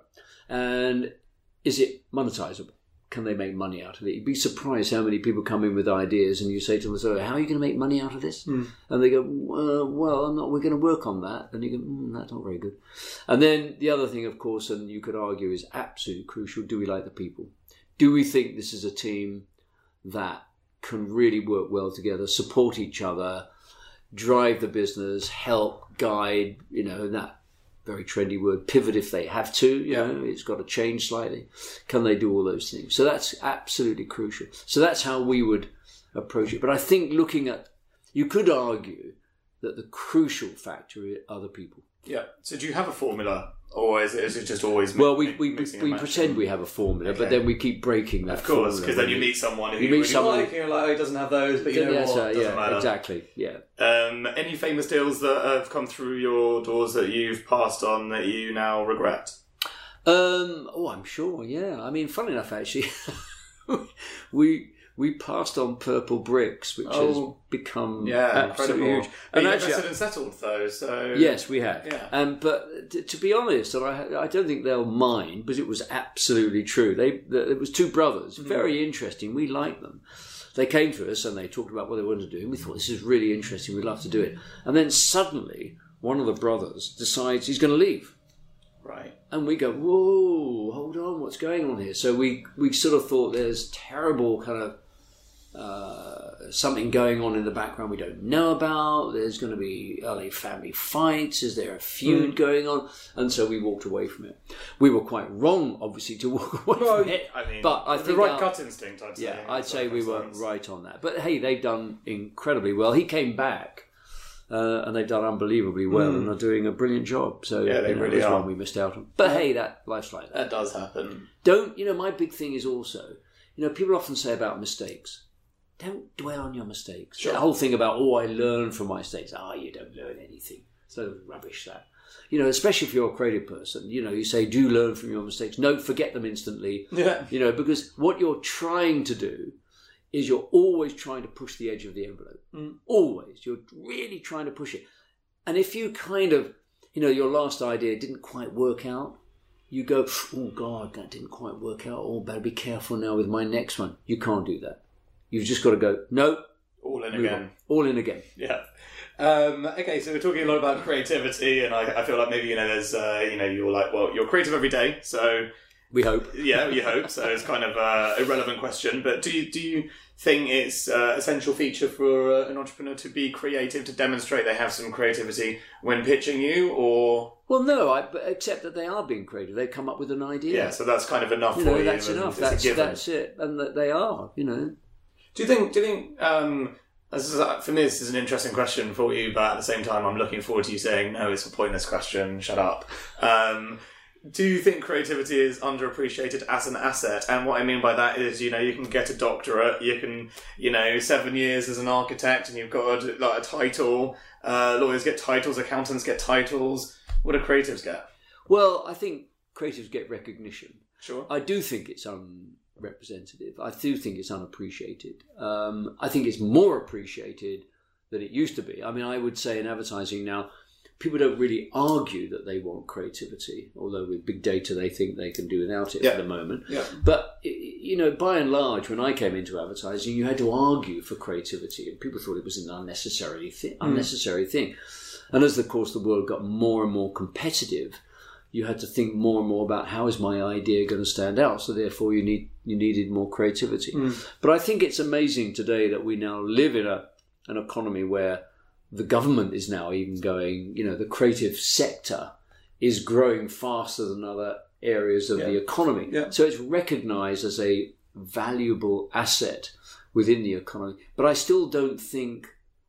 And is it monetizable? Can they make money out of it? You'd be surprised how many people come in with ideas and you say to them, so how are you going to make money out of this? Mm. And they go, uh, well, I'm not, we're going to work on that. And you go, mm, that's not very good. And then the other thing, of course, and you could argue is absolutely crucial, do we like the people? Do we think this is a team that can really work well together, support each other, drive the business, help, guide, you know, that very trendy word, pivot if they have to, you yeah. know, it's got to change slightly. Can they do all those things? So that's absolutely crucial. So that's how we would approach it. But I think looking at, you could argue that the crucial factor are the people. Yeah. So do you have a formula? Or is it, is it just always Well, we we, we pretend we have a formula, okay. but then we keep breaking that. Of course, because then you meet someone who you meet someone like, you're like, oh, he doesn't have those, but you know yes, what, uh, doesn't yeah, matter. Exactly, yeah. Um, any famous deals that have come through your doors that you've passed on that you now regret? Um, oh, I'm sure, yeah. I mean, funny enough, actually, we... We passed on Purple Bricks, which oh, has become yeah, absolutely incredible. huge. And you invested and settled those, so yes, we have. Yeah. Um, but t- to be honest, and I, I don't think they'll mind, because it was absolutely true. They, it was two brothers, very mm. interesting. We liked them. They came to us and they talked about what they wanted to do, and we thought this is really interesting. We'd love to do it. And then suddenly, one of the brothers decides he's going to leave. Right. And we go, whoa, hold on, what's going on here? So we we sort of thought there's terrible kind of uh, something going on in the background we don't know about. There's going to be, are they family fights? Is there a feud mm. going on? And so we walked away from it. We were quite wrong, obviously, to walk away well, from it. I mean, but I the think right our, gut instinct, I'd say. Yeah, I'd say we were right on that. But hey, they've done incredibly well. He came back. Uh, and they've done unbelievably well mm. and are doing a brilliant job. So yeah, they you know, really that's are. One we missed out on. But hey, that life's like that. That does happen. Don't you know? My big thing is also, you know, people often say about mistakes. Don't dwell on your mistakes. Sure. The whole thing about oh, I learn from my mistakes. Ah, oh, you don't learn anything. So rubbish that. You know, especially if you're a creative person. You know, you say, do learn from your mistakes. No, forget them instantly. Yeah. You know, because what you're trying to do is you're always trying to push the edge of the envelope. Mm. Always. You're really trying to push it. And if you kind of, you know, your last idea didn't quite work out, you go, oh, God, that didn't quite work out. Oh, better be careful now with my next one. You can't do that. You've just got to go, no. All in again. On. All in again. Yeah. Um, okay, so we're talking a lot about creativity, and I, I feel like maybe, you know, there's, uh, you know, you're like, well, you're creative every day, so... We hope. Yeah, you hope. So it's kind of an irrelevant question. But do you, do you think it's an essential feature for uh, an entrepreneur to be creative, to demonstrate they have some creativity when pitching you, or...? Well, no, I, except that they are being creative. They come up with an idea. Yeah, so that's kind of enough you for know, you. That's enough. That's, that's it. And that they are, you know. Do you think... Do you think um, this is, for me, this is an interesting question for you, but at the same time, I'm looking forward to you saying, no, it's a pointless question, shut up. Um... Do you think creativity is underappreciated as an asset? And what I mean by that is, you know, you can get a doctorate, you can, you know, seven years as an architect and you've got a, like a title. Uh, lawyers get titles, accountants get titles. What do creatives get? Well, I think creatives get recognition. Sure. I do think it's unrepresentative. I do think it's unappreciated. Um, I think it's more appreciated than it used to be. I mean, I would say in advertising now, people don't really argue that they want creativity, although with big data they think they can do without it yeah. for the moment. Yeah. But, you know, by and large, when I came into advertising, you had to argue for creativity, and people thought it was an unnecessary, thi- mm. unnecessary thing. And as, of course, the world got more and more competitive, you had to think more and more about how is my idea going to stand out, so therefore you need you needed more creativity. Mm. But I think it's amazing today that we now live in a an economy where the government is now even going, you know, the creative sector is growing faster than other areas of yeah. the economy. Yeah. So it's recognised as a valuable asset within the economy. But I still don't think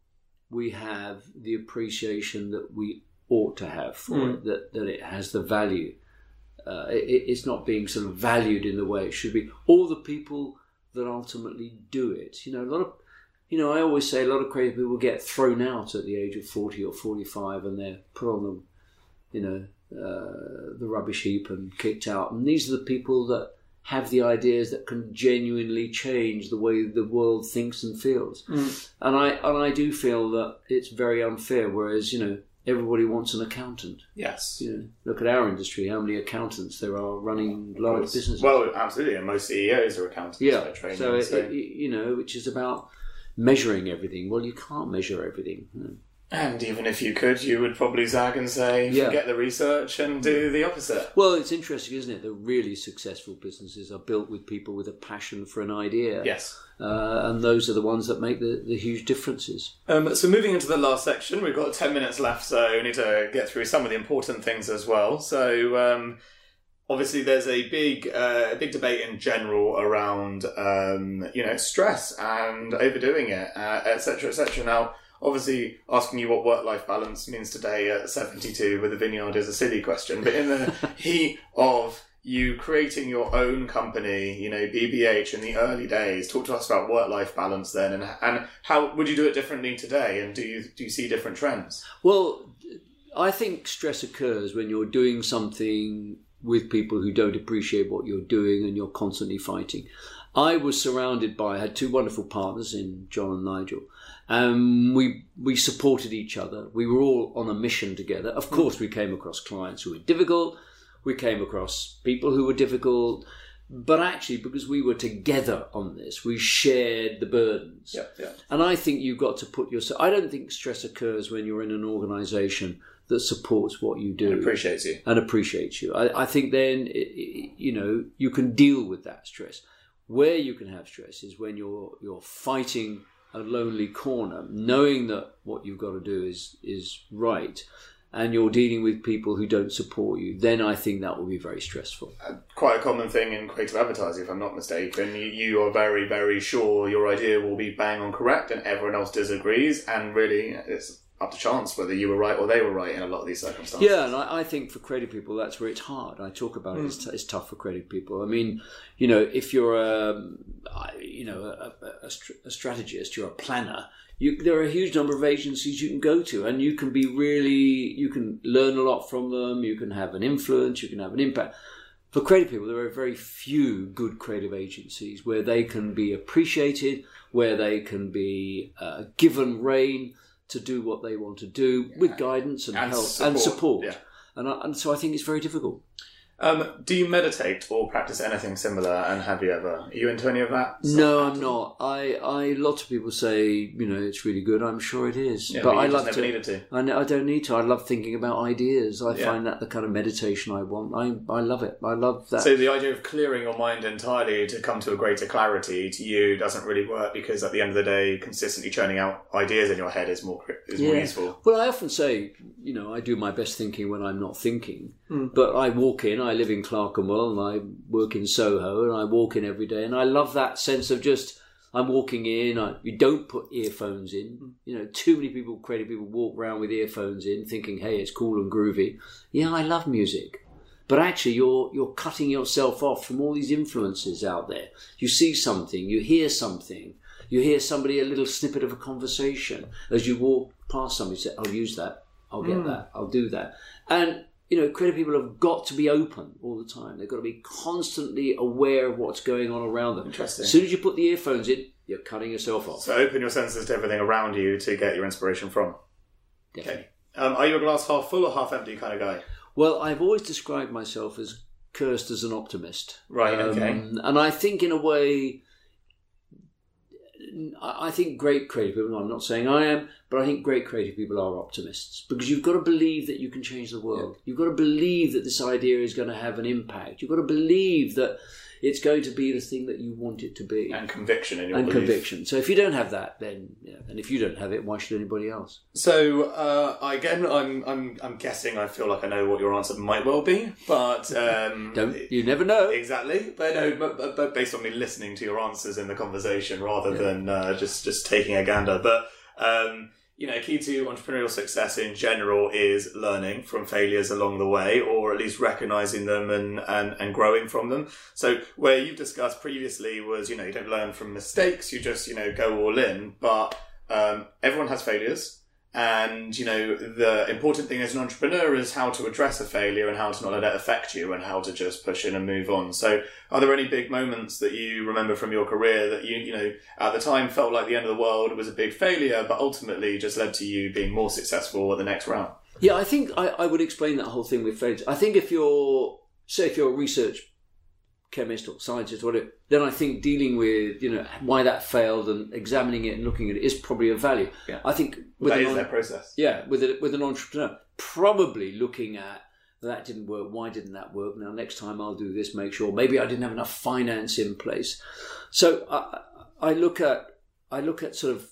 we have the appreciation that we ought to have for mm. it, that, that it has the value. Uh, it, it's not being sort of valued in the way it should be. All the people that ultimately do it. You know, a lot of You know, I always say a lot of creative people get thrown out at the age of forty or forty-five and they're put on the, you know, uh, the rubbish heap and kicked out. And these are the people that have the ideas that can genuinely change the way the world thinks and feels. Mm. And I and I do feel that it's very unfair. Whereas, you know, everybody wants an accountant. Yes. You know, look at our industry, how many accountants there are running large businesses. Well, absolutely, and most C E Os are accountants. Yeah, by training, so, so. It, you know, which is about measuring everything. Well, you can't measure everything. You know. And even if you could, you would probably zag and say, Yeah. forget the research and do the opposite. Well, it's interesting, isn't it, that really successful businesses are built with people with a passion for an idea. Yes. Uh, and those are the ones that make the, the huge differences. Um, so moving into the last section, we've got ten minutes left, so we need to get through some of the important things as well. So um, obviously there's a big uh, big debate in general around um, you know stress and overdoing it, uh, et cetera, et cetera. Now, obviously, asking you what work-life balance means today at seventy-two with a vineyard is a silly question, but in the heat of you creating your own company, you know, B B H in the early days, talk to us about work-life balance then, and and how would you do it differently today, and do you do you see different trends? Well, I think stress occurs when you're doing something with people who don't appreciate what you're doing and you're constantly fighting. I was surrounded by, I had two wonderful partners in John and Nigel. Um, we we supported each other. We were all on a mission together. Of course, we came across clients who were difficult. We came across people who were difficult. But actually, because we were together on this, we shared the burdens. Yeah, yeah. And I think you've got to put yourself... I don't think stress occurs when you're in an organisation that supports what you do. And appreciates you. And appreciates you. I, I think then, it, it, you know, you can deal with that stress. Where you can have stress is when you're you're fighting a lonely corner, knowing that what you've got to do is is right, and you're dealing with people who don't support you. Then I think that will be very stressful. Uh, quite a common thing in creative advertising, if I'm not mistaken. You, you are very, very sure your idea will be bang on correct, and everyone else disagrees, and really it's up to chance whether you were right or they were right in a lot of these circumstances. Yeah, and I, I think for creative people, that's where it's hard. I talk about mm. it. It's, t- it's tough for creative people. I mean, you know, if you're a, you know, a, a, a strategist, you're a planner. You, there are a huge number of agencies you can go to, and you can be really, you can learn a lot from them. You can have an influence. You can have an impact. For creative people, there are very few good creative agencies where they can be appreciated, where they can be uh, given rein to do what they want to do yeah. with guidance and, and help support. and support. Yeah. And, I, and so I think it's very difficult. Um, do you meditate or practice anything similar, and have you ever? Are you into any of that? No, I'm not. I, I, lots of people say, you know, it's really good. I'm sure it is. Yeah, but, but I you love just never to, needed to. I, I don't need to. I love thinking about ideas. I yeah. find that the kind of meditation I want. I, I love it. I love that. So the idea of clearing your mind entirely to come to a greater clarity to you doesn't really work, because at the end of the day, consistently churning out ideas in your head is more is yeah. more useful. Well, I often say, you know, I do my best thinking when I'm not thinking. Mm. But I walk in, I live in Clerkenwell, and I work in Soho, and I walk in every day, and I love that sense of just, I'm walking in, I, you don't put earphones in. Mm. You know, too many people, creative people, walk around with earphones in thinking, hey, it's cool and groovy. Yeah, I love music. But actually, you're you're cutting yourself off from all these influences out there. You see something, you hear something, you hear somebody, a little snippet of a conversation. As you walk past somebody, you say, I'll use that, I'll get mm. that, I'll do that. And you know, creative people have got to be open all the time. They've got to be constantly aware of what's going on around them. Interesting. As soon as you put the earphones in, you're cutting yourself off. So open your senses to everything around you to get your inspiration from. Definitely. Okay. Um, are you a glass half full or half empty kind of guy? Well, I've always described myself as cursed as an optimist. Right, okay. Um, and I think in a way, I think great creative people, I'm not saying I am, but I think great creative people are optimists, because you've got to believe that you can change the world. Yeah. You've got to believe that this idea is going to have an impact. You've got to believe that it's going to be the thing that you want it to be. And conviction in your And belief. conviction. So if you don't have that, then, yeah, and if you don't have it, why should anybody else? So, uh, again, I'm, I'm, I'm guessing, I feel like I know what your answer might well be, but... Um, don't, you never know. Exactly. But no, but, but based on me listening to your answers in the conversation rather yeah. than uh, just, just taking a gander. But, um, you know, key to entrepreneurial success in general is learning from failures along the way, or at least recognising them and, and, and growing from them. So where you've discussed previously was, you know, you don't learn from mistakes, you just, you know, go all in. But um, everyone has failures. And, you know, the important thing as an entrepreneur is how to address a failure and how to not let it affect you, and how to just push in and move on. So are there any big moments that you remember from your career that you, you know, at the time felt like the end of the world, was a big failure, but ultimately just led to you being more successful at the next round? Yeah, I think I, I would explain that whole thing with failure. I think if you're, say, if you're a research chemist or scientist or whatever, then I think dealing with, you know, why that failed and examining it and looking at it is probably of value. Yeah. I think Well, with that an is on- their process. Yeah, with a, with an entrepreneur, probably looking at that didn't work. Why didn't that work? Now next time I'll do this. Make sure maybe I didn't have enough finance in place. So I, I look at I look at sort of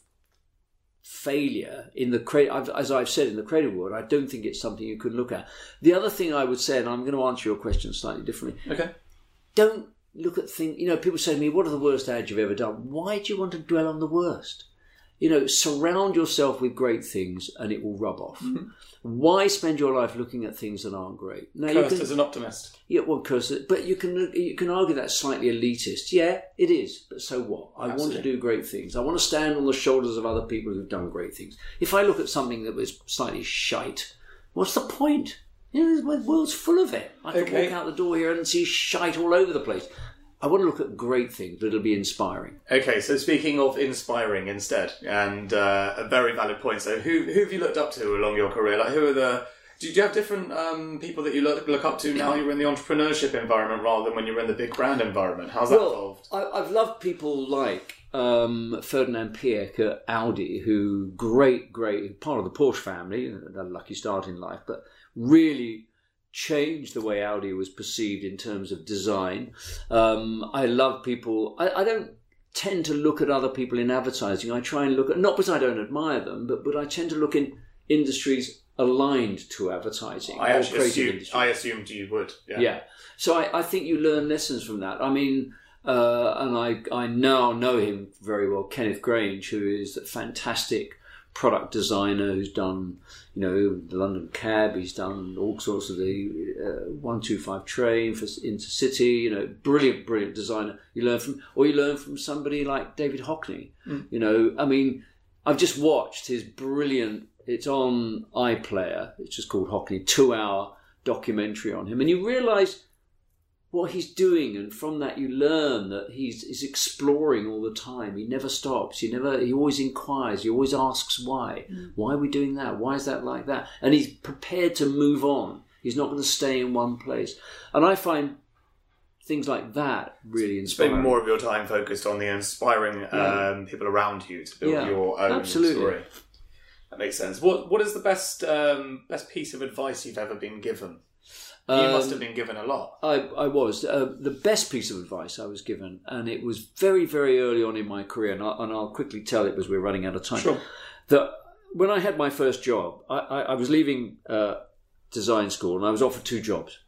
failure in the creative, as I've said, in the creative world. I don't think it's something you can look at. The other thing I would say, and I'm going to answer your question slightly differently. Okay. Don't look at things. You know, people say to me, "What are the worst ads you've ever done?" Why do you want to dwell on the worst? You know, surround yourself with great things, and it will rub off. Mm-hmm. Why spend your life looking at things that aren't great? Now, Cursed you can, as an optimist. Yeah, well, cursed, but you can you can argue that's slightly elitist. Yeah, it is. But so what? I Absolutely. want to do great things. I want to stand on the shoulders of other people who've done great things. If I look at something that was slightly shite, what's the point? You know, the world's full of it. I could Okay. walk out the door here and see shite all over the place. I want to look at great things that'll be inspiring. Okay, so speaking of inspiring instead, and uh, a very valid point. So, who who have you looked up to along your career? Like, who are the? Do you have different um, people that you look, look up to now you're in the entrepreneurship environment rather than when you're in the big brand environment? How's that Well, evolved? I, I've loved people like um, Ferdinand Piëch at Audi, who great, great part of the Porsche family, a lucky start in life, but really changed the way Audi was perceived in terms of design. Um, I love people. I, I don't tend to look at other people in advertising. I try and look at, not because I don't admire them, but but I tend to look in industries aligned to advertising. I or actually creative assumed, industries. I assumed you would. Yeah. Yeah. So I, I think you learn lessons from that. I mean, uh, and I, I now know him very well, Kenneth Grange, who is a fantastic product designer who's done, you know, the London Cab. He's done all sorts of the uh, one two five train for Intercity. You know, brilliant, brilliant designer. You learn from, or you learn from somebody like David Hockney. Mm. You know, I mean, I've just watched his brilliant. It's on iPlayer. It's just called Hockney. Two-hour documentary on him, and you realise what he's doing, and from that you learn that he's, he's exploring all the time. He never stops. He never. He always inquires. He always asks why. Mm. Why are we doing that? Why is that like that? And he's prepared to move on. He's not going to stay in one place. And I find things like that really inspiring. Spend more of your time focused on the inspiring yeah. um, people around you to build yeah, your own absolutely. story. That makes sense. What What is the best um, best piece of advice you've ever been given? You Um, must have been given a lot. I, I was. Uh, the best piece of advice I was given, and it was very, very early on in my career, and, I, and I'll quickly tell it because we're running out of time. Sure. That when I had my first job, I, I, I was leaving uh, design school, and I was offered two jobs.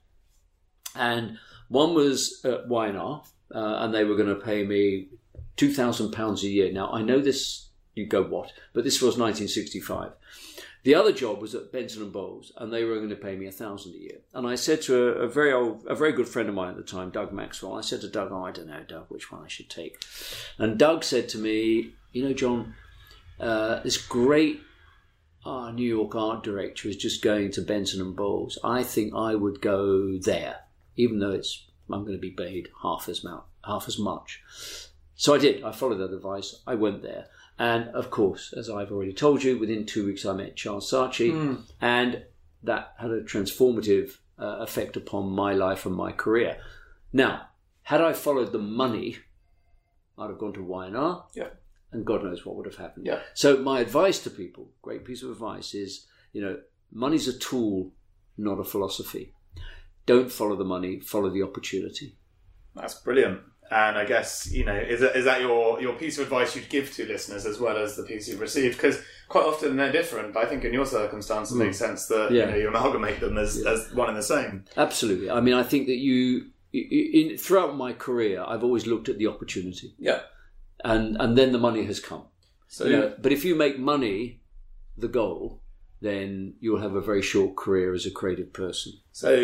And one was at Y and R, uh, and they were going to pay me two thousand pounds a year. Now, I know this, you go, what? But this was nineteen sixty-five. The other job was at Benson and Bowles, and they were going to pay me a thousand a year. And I said to a, a very old, a very good friend of mine at the time, Doug Maxwell. I said to Doug, "Oh, I don't know, Doug, which one I should take." And Doug said to me, "You know, John, uh, this great uh, New York art director is just going to Benson and Bowles. I think I would go there, even though it's I'm going to be paid half as much, half as much." So I did. I followed that advice. I went there. And, of course, as I've already told you, within two weeks I met Charles Saatchi, mm. and that had a transformative uh, effect upon my life and my career. Now, had I followed the money, I'd have gone to Y and R, yeah. and God knows what would have happened. Yeah. So my advice to people, great piece of advice, is, you know, money's a tool, not a philosophy. Don't follow the money, follow the opportunity. That's brilliant. And I guess, you know, is that, is that your, your piece of advice you'd give to listeners as well as the piece you've received? Because quite often they're different, but I think in your circumstance it mm. makes sense that yeah. you know, you amalgamate them as, yeah. as one and the same. Absolutely. I mean, I think that you, in, throughout my career, I've always looked at the opportunity. Yeah. And and then the money has come. So, you know, but if you make money the goal, then you'll have a very short career as a creative person. So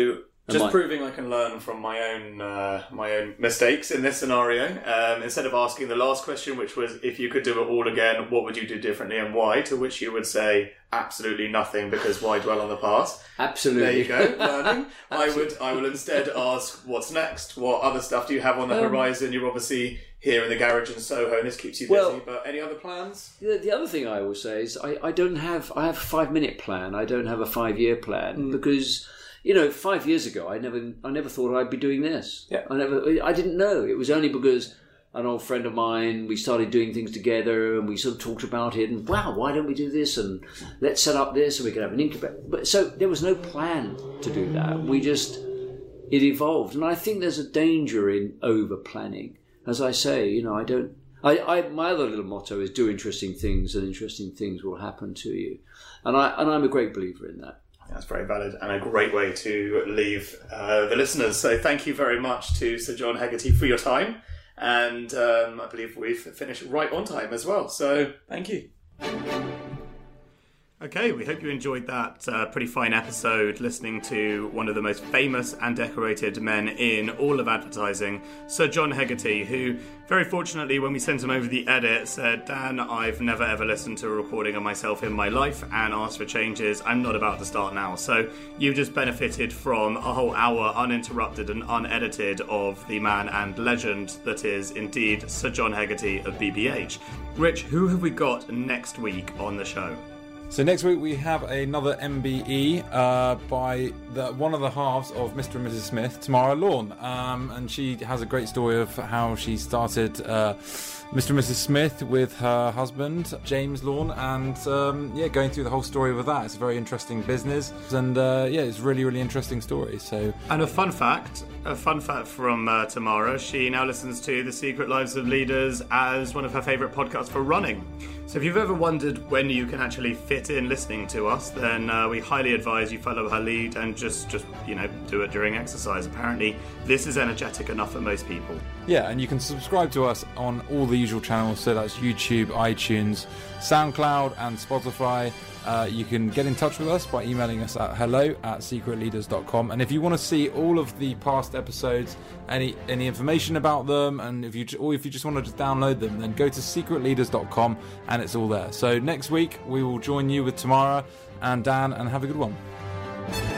Just my, proving I can learn from my own uh, my own mistakes in this scenario. Um, instead of asking the last question, which was if you could do it all again, what would you do differently and why? To which you would say absolutely nothing, because why dwell on the past? Absolutely. There you go, learning. I would. I will instead ask what's next. What other stuff do you have on the um, horizon? You're obviously here in the garage in Soho, and this keeps you busy. Well, but any other plans? The, the other thing I will say is I, I don't have. I have a five minute plan. I don't have a five year plan mm. because. You know, five years ago, I never, I never thought I'd be doing this. Yeah. I never, I didn't know. It was only because an old friend of mine, we started doing things together, and we sort of talked about it. And wow, why don't we do this? And let's set up this, and we can have an incubator. But so there was no plan to do that. We just, it evolved, and I think there's a danger in over planning. As I say, you know, I don't. I, I my other little motto is do interesting things, and interesting things will happen to you. And I and I'm a great believer in that. That's very valid and a great way to leave uh, the listeners. So thank you very much to Sir John Hegarty for your time. And um, I believe we've finished right on time as well. So thank you. Okay, we hope you enjoyed that uh, pretty fine episode, listening to one of the most famous and decorated men in all of advertising, Sir John Hegarty, who, very fortunately, when we sent him over the edit, said, Dan, I've never ever listened to a recording of myself in my life and asked for changes. I'm not about to start now. So you've just benefited from a whole hour uninterrupted and unedited of the man and legend that is indeed Sir John Hegarty of B B H. Rich, who have we got next week on the show? So next week we have another M B E uh, by the, one of the halves of Mister and Missus Smith, Tamara Lorne, um, and she has a great story of how she started uh, Mister and Missus Smith with her husband James Lorne, and um, yeah, going through the whole story with that. It's a very interesting business, and uh, yeah, it's a really, really interesting story. So, and a fun fact, a fun fact from uh, Tamara: she now listens to The Secret Lives of Leaders as one of her favourite podcasts for running. So if you've ever wondered when you can actually fit in listening to us, then uh, we highly advise you follow her lead and just, just, you know, do it during exercise. Apparently, this is energetic enough for most people. Yeah, and you can subscribe to us on all the usual channels, so that's YouTube, iTunes, SoundCloud and Spotify. Uh, you can get in touch with us by emailing us at hello at secret leaders dot com, and if you want to see all of the past episodes, any any information about them, and if you or if you just want to just download them, then go to secret leaders dot com and it's all there. So next week we will join you with Tamara and Dan, and have a good one.